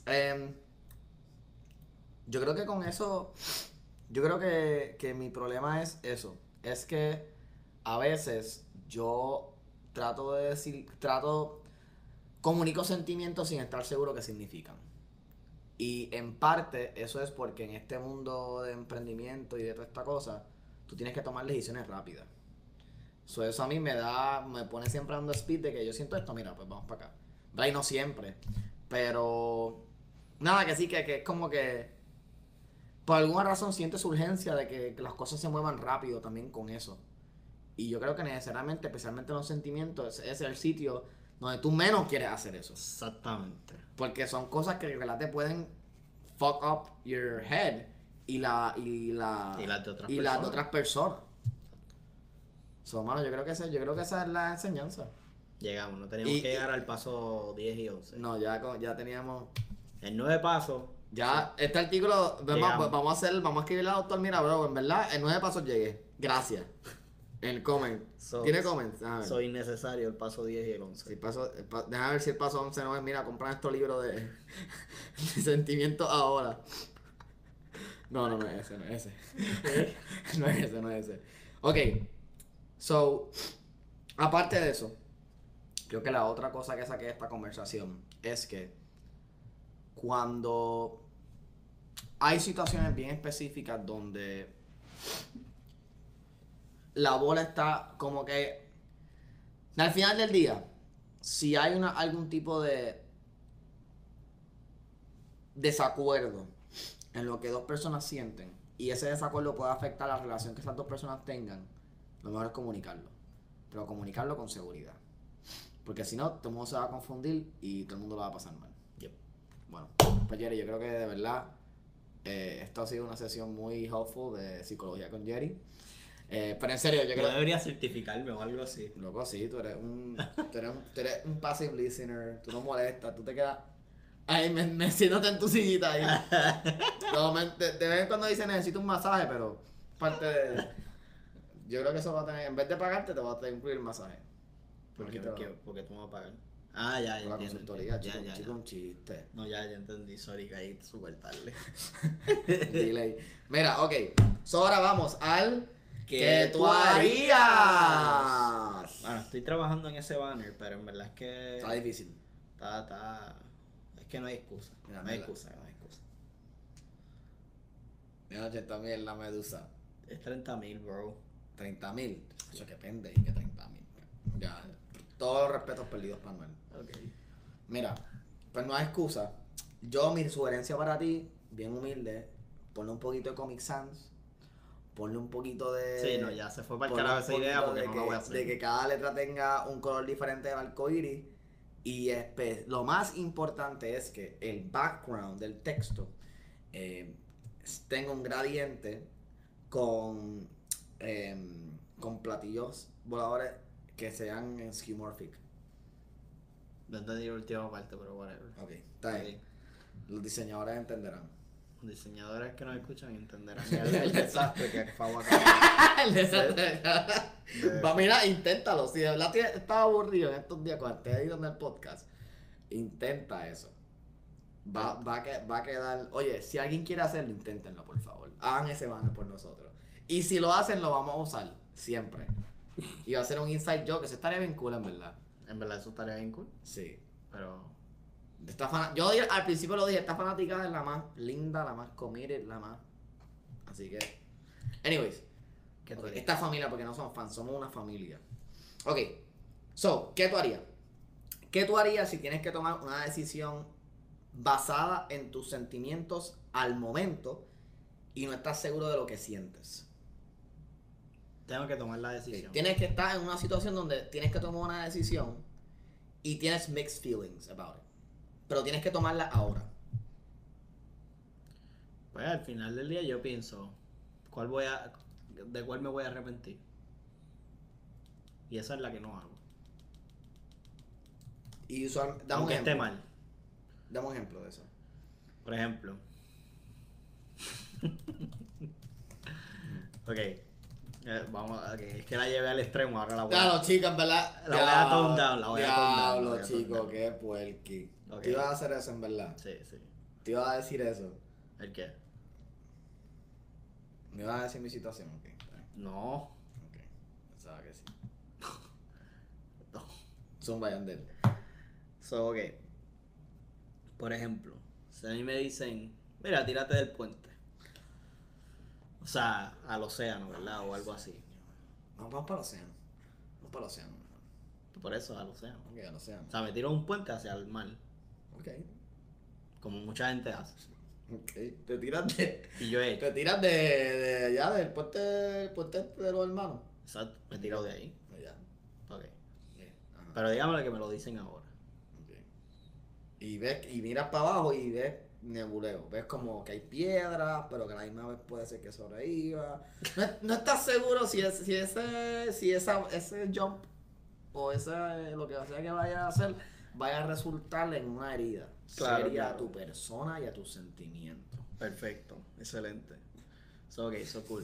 Yo creo que con eso. Yo creo que mi problema es eso. Es que a veces yo trato de decir. Comunico sentimientos sin estar seguro qué significan. Y en parte eso es porque en este mundo de emprendimiento y de toda esta cosa, tú tienes que tomar decisiones rápidas. So, eso a mí me pone siempre dando speed de que yo siento esto, mira, pues vamos para acá. ¿Verdad? Y no siempre. Pero nada, que sí, que es como que por alguna razón sientes urgencia de que las cosas se muevan rápido también con eso. Y yo creo que necesariamente, especialmente en los sentimientos, es el sitio donde tú menos quieres hacer eso. Exactamente. Porque son cosas que en realidad te pueden fuck up your head y las de otras personas. So, mano, yo creo que esa es la enseñanza. Llegamos, no teníamos que llegar al paso 10 y 11. No, ya teníamos. En 9 pasos. Ya, este artículo, Llegamos. vamos a escribirle al doctor, mira, bro, en verdad, en 9 pasos llegué. Gracias. En el comment. ¿Tiene comments? A ver. Soy innecesario el paso 10 y el 11. Si déjame ver si el paso 11 no es, mira, compran estos libros de sentimientos ahora. No es ese, no es ese. no es ese. Ok, so, aparte de eso, creo que la otra cosa que saqué de esta conversación es que cuando hay situaciones bien específicas donde la bola está como que al final del día, si hay algún tipo de desacuerdo en lo que dos personas sienten y ese desacuerdo puede afectar la relación que esas dos personas tengan, lo mejor es comunicarlo, pero comunicarlo con seguridad, porque si no, todo el mundo se va a confundir y todo el mundo lo va a pasar mal. Yep. Bueno, pues Jerry, yo creo que de verdad esto ha sido una sesión muy helpful de psicología con Jerry. Pero en serio, yo creo que debería certificarme o algo así. loco, sí, tú eres un passive listener, tú no molestas, tú te quedas Ahí me siéntate en tu sillita ahí. No, de vez en cuando dice necesito un masaje, pero parte de... Yo creo que eso va a tener, en vez de pagarte, te va a tener que incluir el masaje. Porque, Porque porque tú me vas a pagar. Ah, ya, ya la entiendo. consultoría, Ya, chico, ya, chico, ya. un chiste. No, ya entendí, sorry, caí súper tarde. Delay. Mira, ok. So ahora vamos al... ¿Qué ¿Qué tú tú harías? Bueno, estoy trabajando en ese banner, pero en verdad es que... Está difícil. Está... Es que no hay excusa. Mira, No hay mira. excusa, no hay excusa. Mira, también la medusa. Es 30,000, bro. 30.000. Eso que pende, que 30.000. Ya, todos los respetos perdidos para Manuel. Ok. Mira, pues no hay excusa. Yo, mi sugerencia para ti, bien humilde, ponle un poquito de Comic Sans, ponle un poquito de... Sí, no, ya se fue para el ponle carajo un esa idea poquito porque de no que, la voy a hacer. de que cada letra tenga un color diferente del arco iris. Y lo más importante es que el background del texto tenga un gradiente con, con platillos voladores que sean en skeuomorphic. No entendí la última parte, pero whatever. Ok, está bien. Los diseñadores entenderán. Los diseñadores que nos escuchan entenderán el desastre que fue acá. El desastre. Va, mira, inténtalo. Si de verdad estaba aburrido en estos días cuando estés ahí en el podcast, intenta eso. Va a quedar. Oye, si alguien quiere hacerlo, inténtenlo, por favor. Hagan ese banner por nosotros. Y si lo hacen, lo vamos a usar. Siempre. Y va a ser un inside joke. Eso estaría bien cool, en verdad. En verdad, eso estaría bien cool. Sí. Pero. Yo al principio lo dije, esta fanática es la más linda, la más committed, la más... Así que... Anyways. ¿Qué tú Okay, harías? esta familia, porque no somos fans, somos una familia. Ok. So, ¿qué tú harías? ¿Qué tú harías si tienes que tomar una decisión basada en tus sentimientos al momento y no estás seguro de lo que sientes? Tengo que tomar la decisión. Tienes que estar en una situación donde tienes que tomar una decisión y tienes mixed feelings about it. Pero tienes que tomarla ahora. Pues al final del día yo pienso, ¿de cuál me voy a arrepentir? Y esa es la que no hago. Y dame un Aunque esté ejemplo. mal. Dame un ejemplo de eso. Por ejemplo. Ok. Vamos a que es que la llevé al extremo, ahora la voy a... Claro, chicas, ¿verdad? La voy a tone down, la voy a tone down, la voy Diablo, a tone chico, down. qué puerqui. Ok. Te ibas a hacer eso, en verdad. Sí, sí. Te ibas a decir eso. ¿El qué? Me ibas a decir mi situación, ok. Está bien. No. Ok. Pensaba que sí. No. Zumba Yandel. So, ok. Por ejemplo, si a mí me dicen, mira, tírate del puente. O sea, al océano, ¿verdad? O algo así. Vamos para el océano. Vamos para el océano. Por eso, al océano. Ok, al océano. O sea, me tiro de un puente hacia el mar. Ok. Como mucha gente hace. Ok. Te tiras de... Y yo he hecho. Te tiras de allá, del puente de los hermanos. Exacto, me he tirado de ahí. Allá. Ok. Ajá. Pero dígame que me lo dicen ahora. Ok. Y miras para abajo y ves nebuleo. Ves como que hay piedras, pero que a la misma vez puede ser que sobreviva. No estás seguro si ese jump o lo que sea que vaya a hacer vaya a resultar en una herida. Claro, Seria claro. a tu persona y a tus sentimientos. Perfecto, excelente. So, ok, so cool.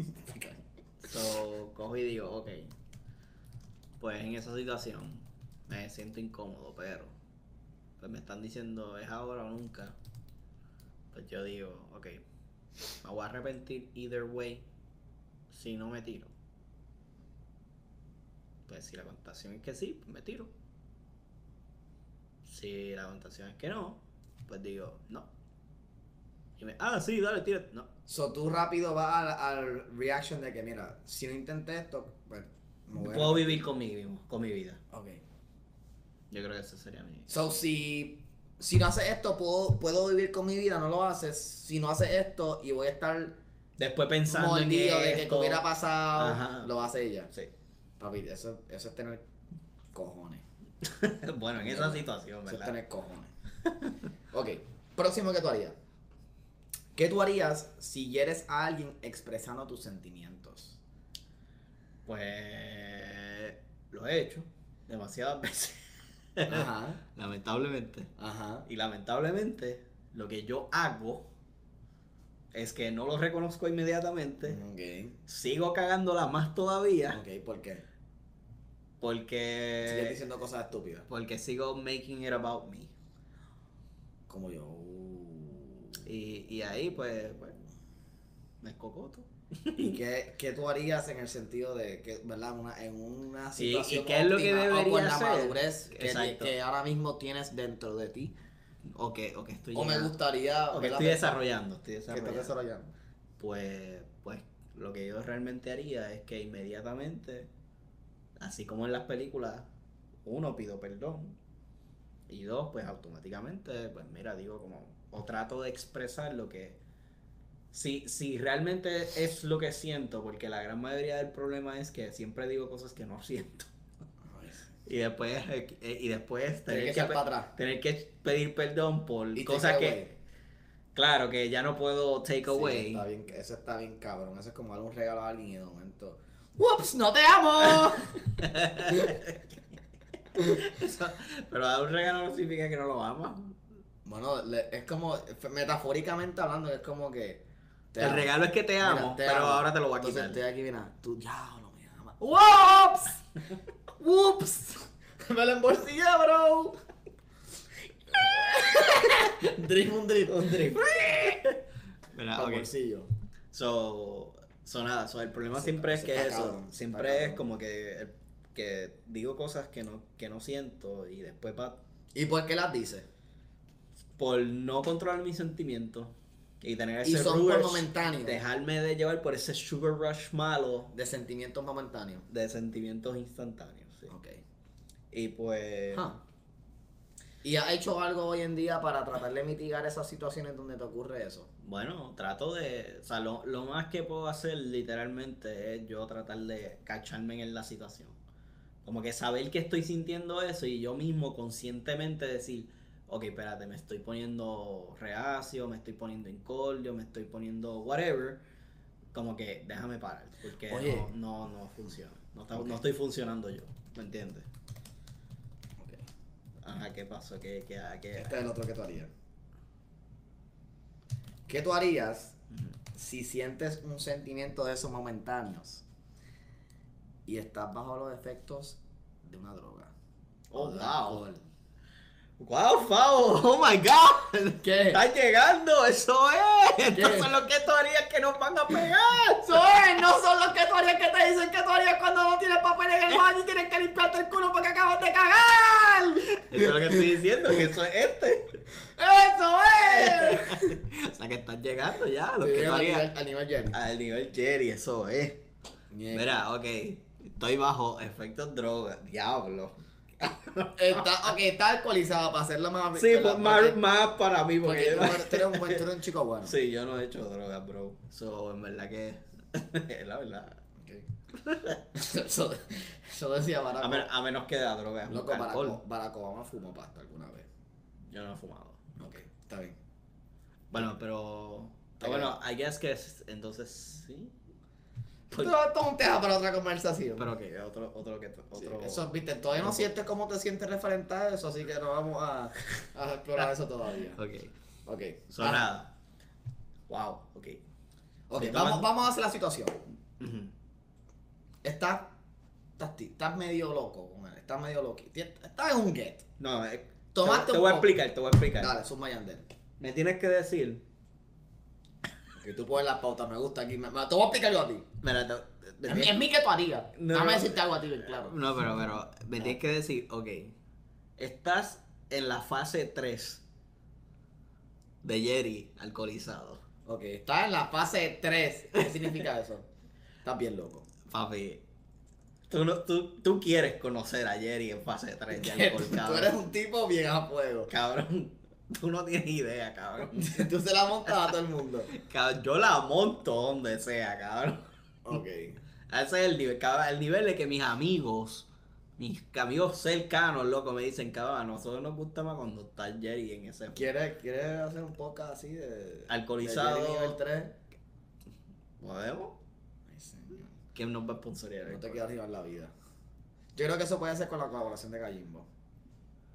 So, cojo y digo, ok. Pues en esa situación me siento incómodo, pero pues me están diciendo es ahora o nunca. Pues yo digo, ok, me voy a arrepentir either way si no me tiro. Pues si la contestación es que sí, pues me tiro. Si la contestación es que no, pues digo, no. Y sí, dale, tírate. No. So tú rápido vas al reaction de que, mira, si no intenté esto, pues me voy a Puedo arrepentir. vivir con mi vida. Ok. Yo creo que ese sería mi... So, si no haces esto, puedo vivir con mi vida, no lo haces. Si no haces esto y voy a estar Después pensando en mordido de que esto... hubiera pasado, Ajá. lo hace ella. Sí. Papi, eso es tener cojones. Bueno, en esa situación, Eso es ¿verdad? tener cojones. Ok, próximo que tú harías. ¿Qué tú harías si hieres a alguien expresando tus sentimientos? Pues... Lo he hecho demasiadas veces. Ajá. Lamentablemente. Ajá. Y lamentablemente, lo que yo hago es que no lo reconozco inmediatamente. Ok. Sigo cagándola más todavía. Ok, ¿por qué? Sigues Porque. diciendo cosas estúpidas. Porque sigo making it about me. Como yo. Y ahí, pues me escocoto. ¿Y qué tú harías en el sentido de que, ¿verdad? En una Sí, situación ¿y qué es lo que óptima, o debería con la hacer? madurez Exacto. que ahora mismo tienes dentro de ti? O que estoy O me llegando. gustaría, O que ¿verdad? estoy pensar desarrollando. que estás desarrollando. Pues lo que yo realmente haría es que inmediatamente, así como en las películas, uno, pido perdón. Y dos, pues automáticamente, pues mira, digo como, o trato de expresar lo que, si realmente es lo que siento, porque la gran mayoría del problema es que siempre digo cosas que no siento. Ay, sí. Y después Tienes que echar para atrás. tener que pedir perdón por Y cosas take it que, away. claro, que ya no puedo take Sí, away. está bien, eso está bien cabrón. Eso es como darle un regalo a alguien y de momento. ¡Ups! ¡No te amo! Eso- pero dar un regalo no significa que no lo amas. Bueno, es como, metafóricamente hablando, es como que. El regalo es que te amo, Mira, te pero amo. ahora te lo voy a Entonces quitar. estoy aquí, mira, tú diablo me amas. ¡Whoops! ¡Whoops! Me lo embolsillé, bro. Un drip. Mira, Para ok. bolsillo. Nada, el problema Sí, siempre es eso que está eso, cabrón, siempre está es cabrón. como que digo cosas que no siento y después ¿Y por qué las dices? por no controlar mis sentimientos y tener Y ese son por rush, momentáneos. dejarme de llevar por ese sugar rush malo De sentimientos momentáneos. de sentimientos instantáneos, sí. Ok. Y pues, Huh. ¿Y has hecho algo hoy en día para tratar de mitigar esas situaciones donde te ocurre eso? bueno, trato de, o sea, lo más que puedo hacer literalmente es yo tratar de cacharme en la situación. Como que saber que estoy sintiendo eso y yo mismo conscientemente decir, ok, espérate, me estoy poniendo reacio, me estoy poniendo incordio, me estoy poniendo whatever. Como que déjame parar, porque Oye. no funciona. Ok. No estoy funcionando yo, ¿me entiendes? Ok. Ajá, ¿qué pasó? Este es el otro que tú harías. ¿Qué tú harías si sientes un sentimiento de esos momentáneos y estás bajo los efectos de una droga? Oh, o de wow. alcohol? ¡Wow, Favo! ¡Oh my God! ¿Qué? ¡Está llegando! ¡Eso es! ¿Qué? Estos son los que tú harías que nos van a pegar. ¡Eso es! No son los que tú harías que te dicen que tú harías cuando no tienes papel en el baño y tienes que limpiarte el culo porque acabas de cagar. Eso es lo que estoy diciendo, que eso es este. ¡Eso es! O sea que están llegando ya, los Sí, que tú al harías. nivel Jerry. Al nivel Jerry, eso es. Bien. Mira, ok. Estoy bajo efectos drogas. Diablo. Está alcoholizado para hacerlo más. Sí, pues porque- más para mí, Porque porque. tú eres un chico bueno. Sí, yo no he hecho drogas, bro. So, en verdad que. Es la verdad. Eso decía Barack Obama. A menos que la droga es un Loco, alcohol. Barack Obama fumó pasta alguna vez. Yo no he fumado. Ok, está bien. Bueno, pero. Te Bueno, I guess que entonces sí. Pues- Esto es un tema para otra conversación. Pero que otro que Sí, otro. eso, viste, todavía no sientes cómo te sientes referente a eso, así que no vamos a explorar eso todavía. Ok. Ok. So Ajá. nada. Wow, ok. Ok, Sí, vamos a hacer la situación. Ujú. Estás medio loco con él, estás medio loco. Estás en un get. No, Tomaste te un voy a poco. explicar, te voy a explicar. Dale, suma Yandel. Me tienes que decir. Que tú pones la pauta, me gusta aquí. Te voy a explicar yo a ti. Mira, Es mi que tú harías. No, Déjame no. decirte algo a ti, bien claro. No, pero me tienes que decir, ok. Estás en la fase 3 de Jerry alcoholizado. Ok, estás en la fase 3. ¿Qué significa eso? Estás bien loco. Papi, tú quieres conocer a Jerry en fase 3 de alcohol, Tú cabrón. eres un tipo bien a fuego. Cabrón, tú no tienes idea, cabrón. Tú se la montas a todo el mundo. Cabrón, yo la monto donde sea, cabrón. Ok. Ese es el nivel, cabrón. El nivel de que mis amigos cercanos, loco, me dicen, cabrón, a nosotros nos gusta más cuando está Jerry en ese. ¿Quieres hacer un podcast así de. Alcoholizado. De Jerry nivel 3? ¿Podemos? Ay, señor. ¿Quién nos va a sponsorear? No te quiero arribar la vida. Yo creo que eso puede ser con la colaboración de Gallimbo.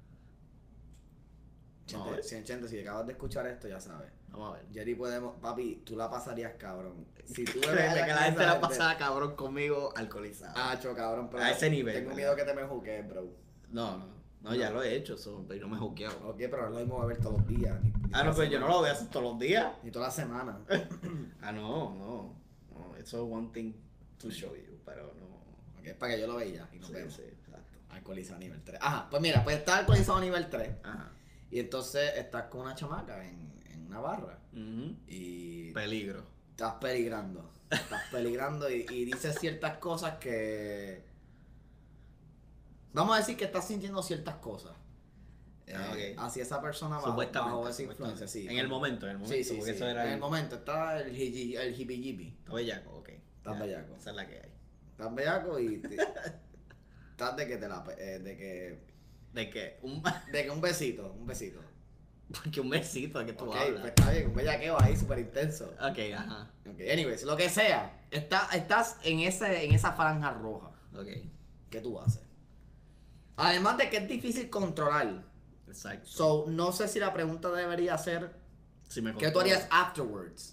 Vamos a ver. Chente, si acabas de escuchar esto, ya sabes. Vamos a ver. Jerry papi, tú la pasarías cabrón. Si tú Créeme que la gente la pasaba cabrón conmigo alcoholizado. Cabrón, pero A ese nivel, tengo ¿verdad? miedo que te me juques, bro. No, ya lo he hecho, pero no me he juqueado. Ok, pero no lo mismo beber todos los días. Ni No, toda pues yo no semana, lo voy a hacer todos los días. Ni toda la semana. No, eso es one thing to show you, pero no. Ok, es para que yo lo vea y nos Sí, vemos. sí, exacto. Alcoholizado a nivel 3. Ajá, pues mira, pues estás alcoholizado a nivel 3. Ajá. Y entonces estás con una chamaca en una barra. Ujú. Y Peligro. estás peligrando. Estás peligrando y dices ciertas cosas que. Vamos a decir que estás sintiendo ciertas cosas. Ok. Hacia esa persona Supuestamente. bajo esa influencia, sí. En el momento, Sí, sí, porque sí. eso era En el momento está el hippie. Está bellaco, ok. Está Ya, bellaco. Esa es la que hay. Estás bellaco y estás de que te la de que ¿De qué? de que un besito. Porque un besito, ¿de qué tú Ok, hablas? pues está bien, un bellaqueo ahí súper intenso. Ok, ajá. Ok, anyways, lo que sea, estás en esa franja roja. Ok, ¿Qué tú haces? Además de que es difícil controlar. exacto. So, no sé si la pregunta debería ser Si me ¿qué tú harías afterwards?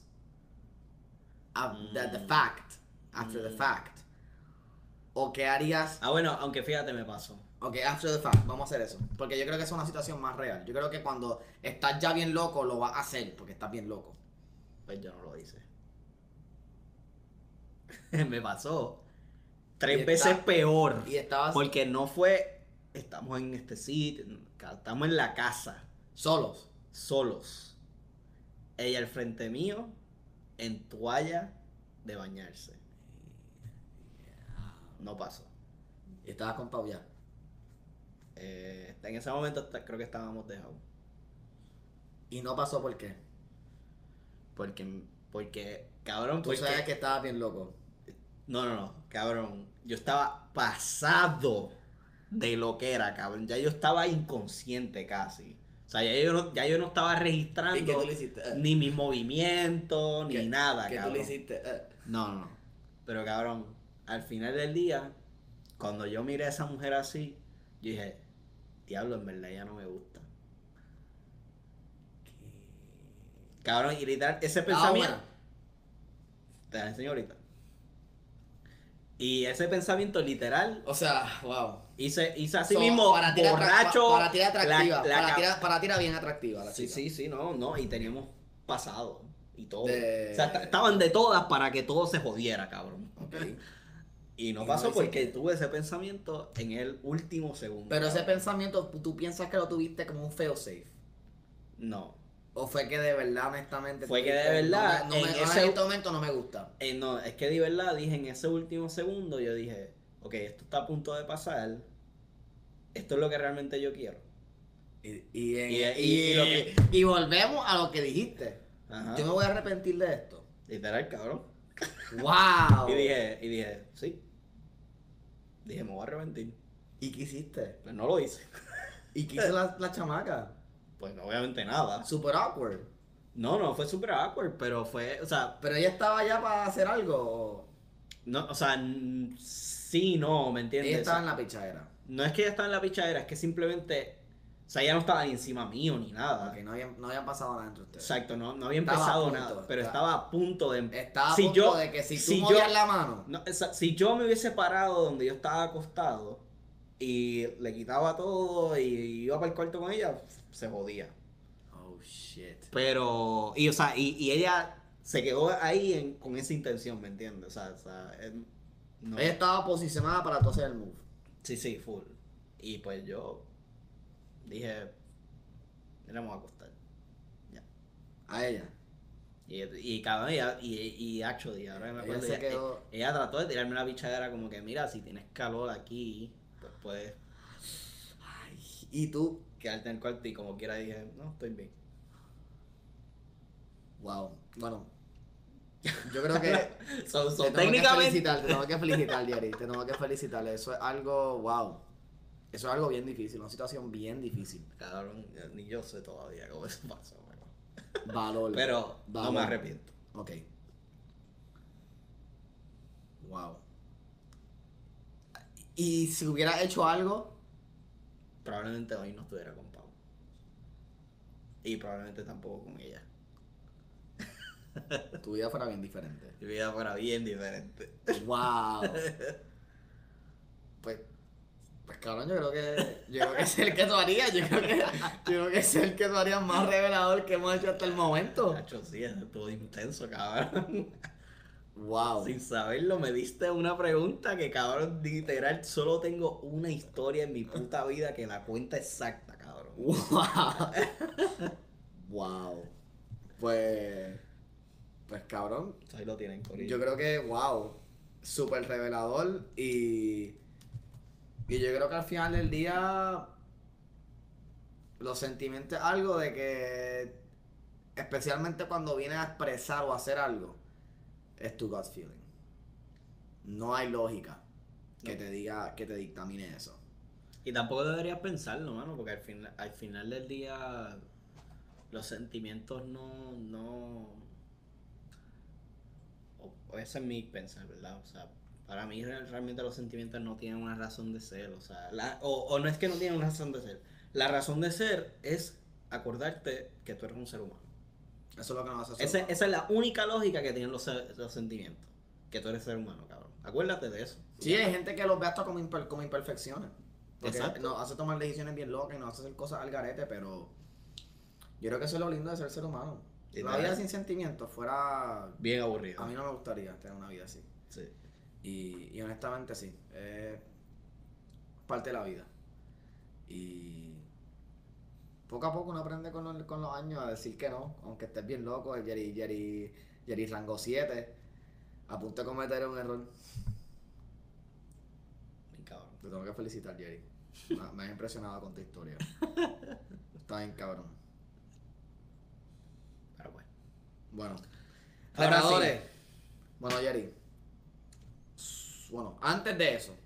The fact. After the Mm. fact. O qué harías. Bueno, aunque fíjate, me pasó. Ok, after the fact. Vamos a hacer eso. Porque yo creo que es una situación más real. Yo creo que cuando estás ya bien loco, lo vas a hacer. Porque estás bien loco. Pues yo no lo hice. Me pasó. Y 3 está- veces peor. Y estabas Porque no fue. Estamos en este sitio. Estamos en la casa. solos. Solos. Ella al frente mío. En toalla de bañarse. No pasó. Y estabas con Pau ya. En ese momento creo que estábamos dejados. Y no pasó por qué. Porque, cabrón, Tú sabes que estabas bien loco. No, cabrón. Yo estaba pasado de lo que era, cabrón. Ya yo estaba inconsciente casi. O sea, ya yo no estaba registrando ¿Y qué tú le hiciste? ni mis movimientos, ni nada, ¿Qué cabrón. tú le hiciste? No. Pero, cabrón, al final del día, cuando yo miré a esa mujer así, yo dije, diablo, en verdad ya no me gusta. Cabrón, y literal, ese pensamiento... Ahora. Te la enseño ahorita. Y ese pensamiento literal O sea, wow. hice así So, mismo para ti era borracho. para ti era atractiva. la Para ti era bien atractiva la chica. sí, no. Y teníamos pasado y todo. De- O sea, estaban de todas para que todo se jodiera, cabrón. Ok. Y no Y pasó no porque hiciste. tuve ese pensamiento en el último segundo. Pero ese cabrón. pensamiento, ¿tú piensas que lo tuviste como un fail-safe? No. ¿O fue que de verdad, honestamente, Fue tú que de dijiste, verdad, no me, en ahora ese- en este momento no me gusta? No, es que de verdad dije en ese último segundo, yo dije, ok, esto está a punto de pasar. Esto es lo que realmente yo quiero. Y lo que- Y volvemos a lo que dijiste. Ajá. Yo me voy a arrepentir de esto. Literal, cabrón. ¡Wow! Y dije, sí. Dije, me voy a arrepentir. ¿Y qué hiciste? Pues no lo hice. ¿Y qué hizo la chamaca? Pues obviamente nada. Super awkward. No fue super awkward, pero fue, o sea, Pero ella estaba ya para hacer algo. no, o sea, sí, no, ¿me entiendes? Ella estaba en la pichadera. No es que ella estaba en la pichadera, es que simplemente, o sea, ella no estaba ni encima mío ni nada. Ok, no habían pasado nada entre ustedes. Exacto, no había Estaba a empezado punto, nada, pero estaba- estaba a punto de... Estaba a Si punto yo- de que si tú si movías yo- la mano. No, si yo me hubiese parado donde yo estaba acostado y le quitaba todo y iba para el cuarto con ella, se jodía. Oh, shit. Pero, o sea, y ella se quedó ahí con esa intención, ¿me entiendes? O sea, no. Ella estaba posicionada para tú hacer el move. Sí, full. Y pues yo dije, mira, vamos a acostar. Ya. A ella. Y cabrón, y actually, ahora que me Ella acuerdo, se quedó- ella trató de tirarme una bichadera como que, mira, si tienes calor aquí, pues puedes Ay, y tú. quedarte en el cuarto y como quiera dije, no, estoy bien. Wow. Bueno. Yo creo que. So, te tengo técnicamente... te tengo que felicitar, Jerry. Te tengo que felicitar. Eso es algo. Wow. Eso es algo bien difícil. Una situación bien difícil. Cabrón, ni yo sé todavía cómo eso pasó, pero... Valor. Pero no Valor. me arrepiento. Ok. Wow. Y si hubiera hecho algo. Probablemente hoy no estuviera con Pau. Y probablemente tampoco con ella. Tu vida fuera bien diferente. Mi vida fuera bien diferente. Wow. Pues, pues cabrón, yo creo que es el que tú harías. Yo creo que es el que tú harías más revelador que hemos hecho hasta el momento. Nacho, sí, es todo intenso, cabrón. Wow. Sin saberlo, me diste una pregunta que, cabrón, literal, solo tengo una historia en mi puta vida que la cuenta exacta, cabrón. Wow. Wow. Pues cabrón, Ahí lo tienen, corillo. yo creo que, wow, súper revelador y yo creo que al final del día los sentimientos, algo de que, especialmente cuando vienes a expresar o a hacer algo, es tu gut feeling. No hay lógica que No. te diga, que te dictamine eso. Y tampoco deberías pensarlo, mano, porque al final del día los sentimientos o ese es mi pensar, ¿verdad? O sea, para mí realmente los sentimientos no tienen una razón de ser, o sea, o no es que no tienen una razón de ser. La razón de ser es acordarte que tú eres un ser humano. Eso es lo que nos hace Esa es la única lógica que tienen los sentimientos, que tú eres ser humano, cabrón. Acuérdate de eso. Sí, hay gente que los ve hasta como imperfecciones. Porque Exacto. nos hace tomar decisiones bien locas y nos hace hacer cosas al garete, pero yo creo que eso es lo lindo de ser humano. Y Una tal. vida sin sentimientos fuera... Bien aburrido. A mí no me gustaría tener una vida así. Sí. Y honestamente sí, es parte de la vida. Y poco a poco uno aprende con los años a decir que no, aunque estés bien loco, el Jerry rango 7, a punto de cometer un error. Bien cabrón. Te tengo que felicitar, Jerry. Me has impresionado con tu historia. Está bien cabrón. Pero bueno. Bueno, Ahora retadores. Bueno, Jerry. Bueno, antes de eso,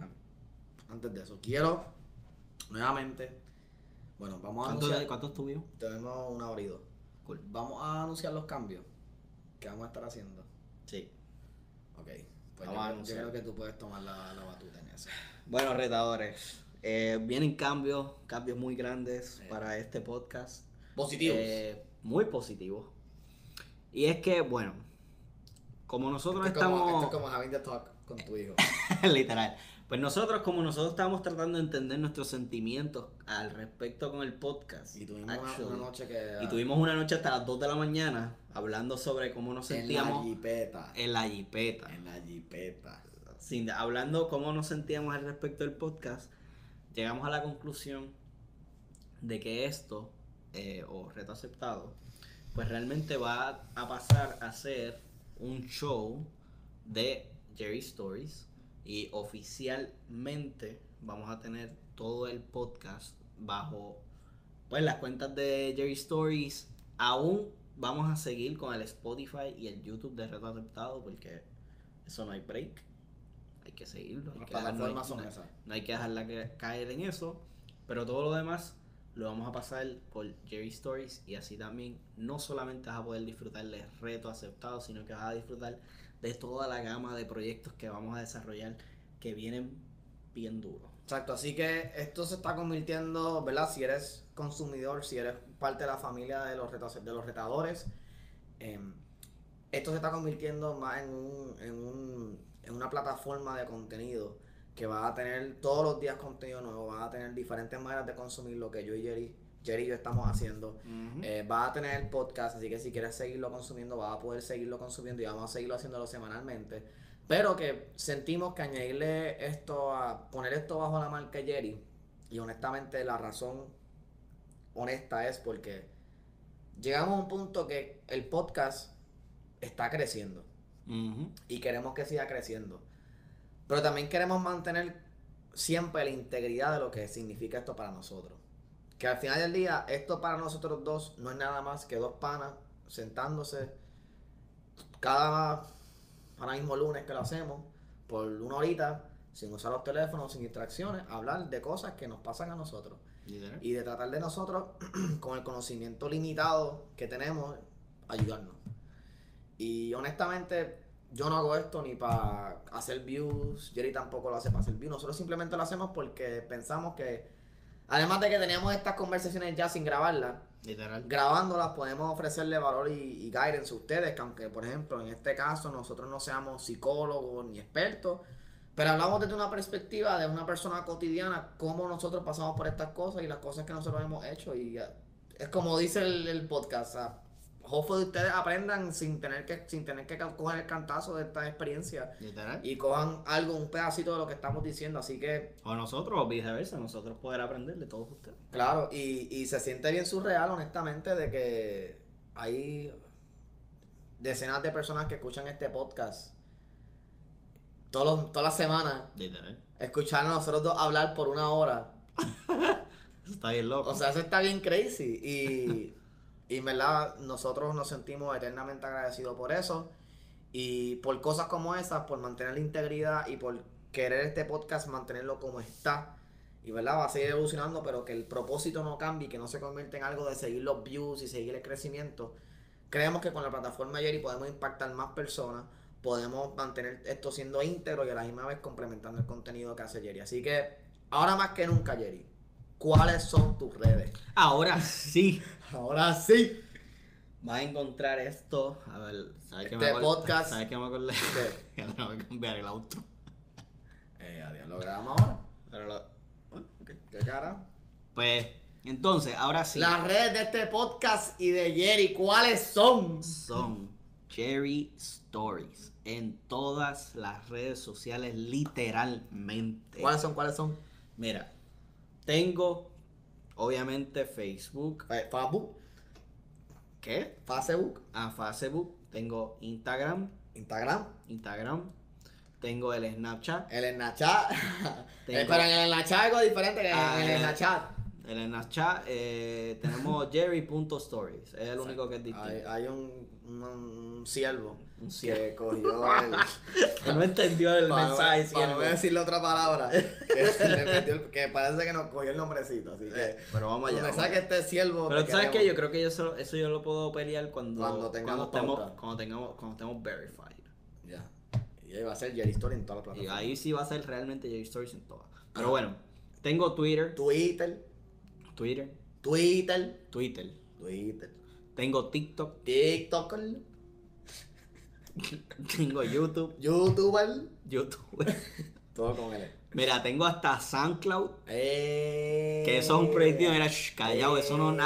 quiero nuevamente. Bueno, vamos a anunciar. ¿Cuántos tuvimos? Tenemos una hora y dos. Cool. Vamos a anunciar los cambios que vamos a estar haciendo. Sí. Ok, pues Vamos a yo anunciar. creo que tú puedes tomar la batuta en eso. Bueno, retadores. Vienen cambios muy grandes para este podcast. Positivos. Muy positivos. Y es que, bueno, como nosotros Esto estamos... es como having the talk con tu hijo. Literal. Pues como nosotros estamos tratando de entender nuestros sentimientos al respecto con el podcast. Y tuvimos una noche que... Y tuvimos una noche hasta las 2 de la mañana hablando sobre cómo nos sentíamos En la jipeta. en la jipeta. En la jipeta. Hablando cómo nos sentíamos al respecto del podcast, llegamos a la conclusión de que esto, o reto aceptado, pues realmente va a pasar a ser un show de Jerry Stories. Y oficialmente vamos a tener todo el podcast bajo pues las cuentas de Jerry Stories. Aún vamos a seguir con el Spotify y el YouTube de Reto Aceptado porque eso no hay break. Hay que seguirlo. Las plataformas son esas. No hay que dejarla caer en eso. Pero todo lo demás lo vamos a pasar por Jerry Stories. Y así también no solamente vas a poder disfrutar del Reto Aceptado, sino que vas a disfrutar de toda la gama de proyectos que vamos a desarrollar que vienen bien duros. Exacto, así que esto se está convirtiendo, ¿verdad? Si eres consumidor, si eres parte de la familia de los retadores, esto se está convirtiendo más en una plataforma de contenido que va a tener todos los días contenido nuevo, va a tener diferentes maneras de consumir lo que yo y Jerry y yo estamos haciendo. Va a tener podcast, así que si quieres seguirlo consumiendo, vas a poder seguirlo consumiendo y vamos a seguirlo haciéndolo semanalmente. Pero que sentimos que añadirle poner esto bajo la marca Jerry, y honestamente la razón honesta es porque llegamos a un punto que el podcast está creciendo y queremos que siga creciendo. Pero también queremos mantener siempre la integridad de lo que significa esto para nosotros. Que al final del día, esto para nosotros dos no es nada más que dos panas sentándose ahora mismo lunes que lo hacemos, por una horita, sin usar los teléfonos, sin distracciones, hablar de cosas que nos pasan a nosotros. Y de tratar de nosotros, con el conocimiento limitado que tenemos, ayudarnos. Y honestamente, yo no hago esto ni para hacer views, Jerry tampoco lo hace para hacer views, nosotros simplemente lo hacemos porque pensamos que Además de que teníamos estas conversaciones ya sin grabarlas. Literal. Grabándolas podemos ofrecerle valor y guidance a ustedes, que aunque por ejemplo en este caso nosotros no seamos psicólogos ni expertos, pero hablamos desde una perspectiva de una persona cotidiana, cómo nosotros pasamos por estas cosas y las cosas que nosotros hemos hecho. Y es como dice el podcast, hopefully ustedes aprendan sin tener que coger el cantazo de esta experiencia Literal. y cojan algo, un pedacito de lo que estamos diciendo. Así que O nosotros, o viceversa, nosotros poder aprender de todos ustedes. claro, y se siente bien surreal, honestamente, de que hay decenas de personas que escuchan este podcast todas las semanas, Literal. escuchar a nosotros dos hablar por 1 hora. Eso está bien loco. O sea, eso está bien crazy. Y en verdad, nosotros nos sentimos eternamente agradecidos por eso. Y por cosas como esas, por mantener la integridad y por querer este podcast mantenerlo como está. Y verdad, va a seguir evolucionando, pero que el propósito no cambie, que no se convierta en algo de seguir los views y seguir el crecimiento. Creemos que con la plataforma Jerry podemos impactar más personas, podemos mantener esto siendo íntegro y a la misma vez complementando el contenido que hace Jerry. Así que, ahora más que nunca, Jerry, ¿cuáles son tus redes? Ahora sí. Ahora sí. Vas a encontrar esto. A ver, ¿sabes qué Este podcast. ¿Sabes qué me acordé? ¿Qué? Que no voy a cambiar el outro. Adiós, lo grabamos ahora. Pero bueno, ok. ¿Qué cara? Pues, entonces, ahora sí. Las redes de este podcast y de Jerry, ¿cuáles son? Son Jerry Stories. En todas las redes sociales, literalmente. ¿Cuáles son? ¿Cuáles son? Mira, tengo, obviamente, Facebook. Facebook, ¿Qué? Facebook, Facebook. Tengo Instagram. Instagram, Tengo el Snapchat. el Snapchat. Tengo- Pero en el Snapchat algo diferente que en el Snapchat. El Snapchat tenemos Jerry.stories. Es el único que es distinto. Hay un ciervo Un ciervo. que cogió el... Que no entendió el mensaje, para no ciervo. decirle otra palabra, que parece que nos cogió el nombrecito, así que... Pero vamos allá. Donde sea que este ciervo... Pero te ¿sabes qué? queremos. Yo creo que eso yo lo puedo pelear cuando tengamos estemos, pauta. cuando estemos verified. Ya. Y ahí va a ser Jerry Story en todas las Y plataformas. ahí sí va a ser realmente Jerry Stories en todas. Pero bueno, tengo Twitter. Twitter. Tengo TikTok. TikTok. Tengo YouTube. YouTuber. Todo con él. Mira, tengo hasta SoundCloud. Que Que eso es un proyecto. Mira, callado, eso no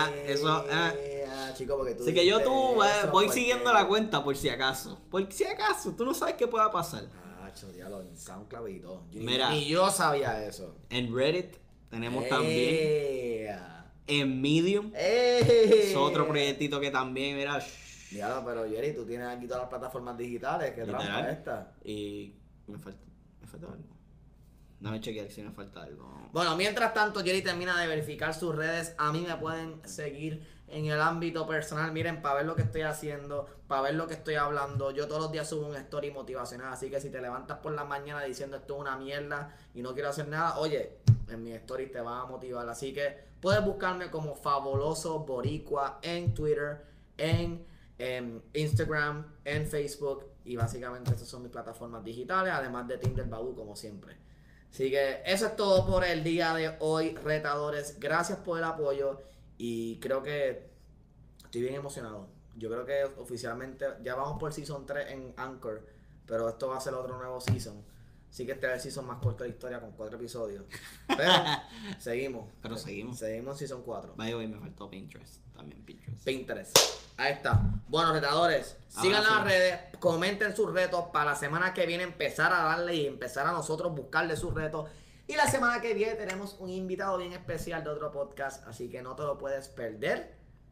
chico, porque tú Así que yo dijiste eso voy porque- siguiendo la cuenta por si acaso. Por si acaso, tú no sabes qué pueda pasar. Diablo, en SoundCloud y todo. Mira. Ni yo sabía eso. En Reddit tenemos también. En Medium. Es Es otro proyectito que también, mira. Diablo, pero Jerry, tú tienes aquí todas las plataformas digitales. ¿Qué trampa Literal. es esta? Y me falta algo. No me chequear si me falta algo. Bueno, mientras tanto, Jerry termina de verificar sus redes. A mí me pueden seguir en el ámbito personal. Miren, para ver lo que estoy haciendo, para ver lo que estoy hablando. Yo todos los días subo un story motivacional. Así que si te levantas por la mañana diciendo esto es una mierda y no quiero hacer nada, oye, en mi story te va a motivar. Así que puedes buscarme como Fabuloso Boricua en Twitter, en Instagram, en Facebook. Y básicamente esas son mis plataformas digitales, además de Tinder, Badoo, como siempre. Así que eso es todo por el día de hoy, retadores. Gracias por el apoyo y creo que estoy bien emocionado. Yo creo que oficialmente ya vamos por Season 3 en Anchor, pero esto va a ser otro nuevo Season. Así que este es el Season más corto de la historia con 4 episodios. Pero seguimos. Seguimos en Season 4. By the way, me faltó Pinterest. También Pinterest. Pinterest. Ahí está. Bueno, retadores, sigan sí. las redes, comenten sus retos para la semana que viene empezar a darle y empezar a nosotros buscarle sus retos. Y la semana que viene tenemos un invitado bien especial de otro podcast, así que no te lo puedes perder.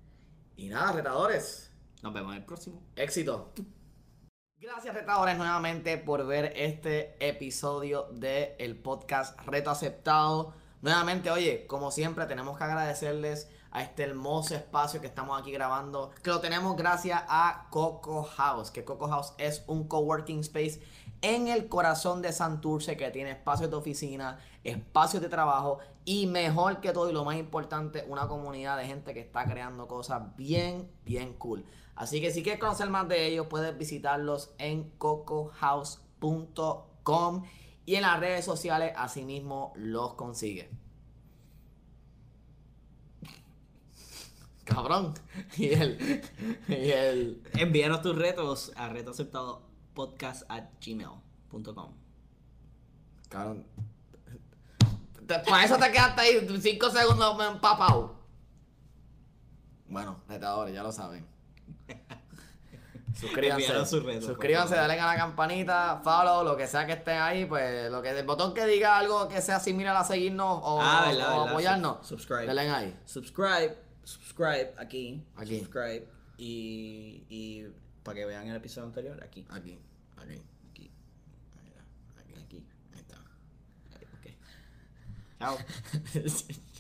Y nada, retadores, Nos vemos en el próximo. éxito. Gracias, retadores, nuevamente por ver este episodio del podcast Reto Aceptado. Nuevamente, oye, como siempre, tenemos que agradecerles a este hermoso espacio que estamos aquí grabando, que lo tenemos gracias a Coco House, que Coco House es un coworking space en el corazón de Santurce, que tiene espacios de oficina, espacios de trabajo y mejor que todo y lo más importante, una comunidad de gente que está creando cosas bien, bien cool. Así que si quieres conocer más de ellos, puedes visitarlos en cocohouse.com y en las redes sociales asimismo los consigues. Cabrón. Y el... Envíanos tus retos a retoaceptadopodcast@gmail.com. Cabrón. Para eso te quedaste ahí 5 segundos empapado. Bueno, retadores, ya lo saben. Envíanos sus retos, Suscríbanse, por favor. denle a la campanita, follow, lo que sea que esté ahí, pues el botón que diga algo que sea similar a seguirnos o, Verdad. o apoyarnos, Subscribe. denle ahí. Subscribe aquí. Aquí. Subscribe. Y para que vean el episodio anterior, aquí. Aquí. Aquí. Aquí. Aquí. Ahí está. Ok. Chao.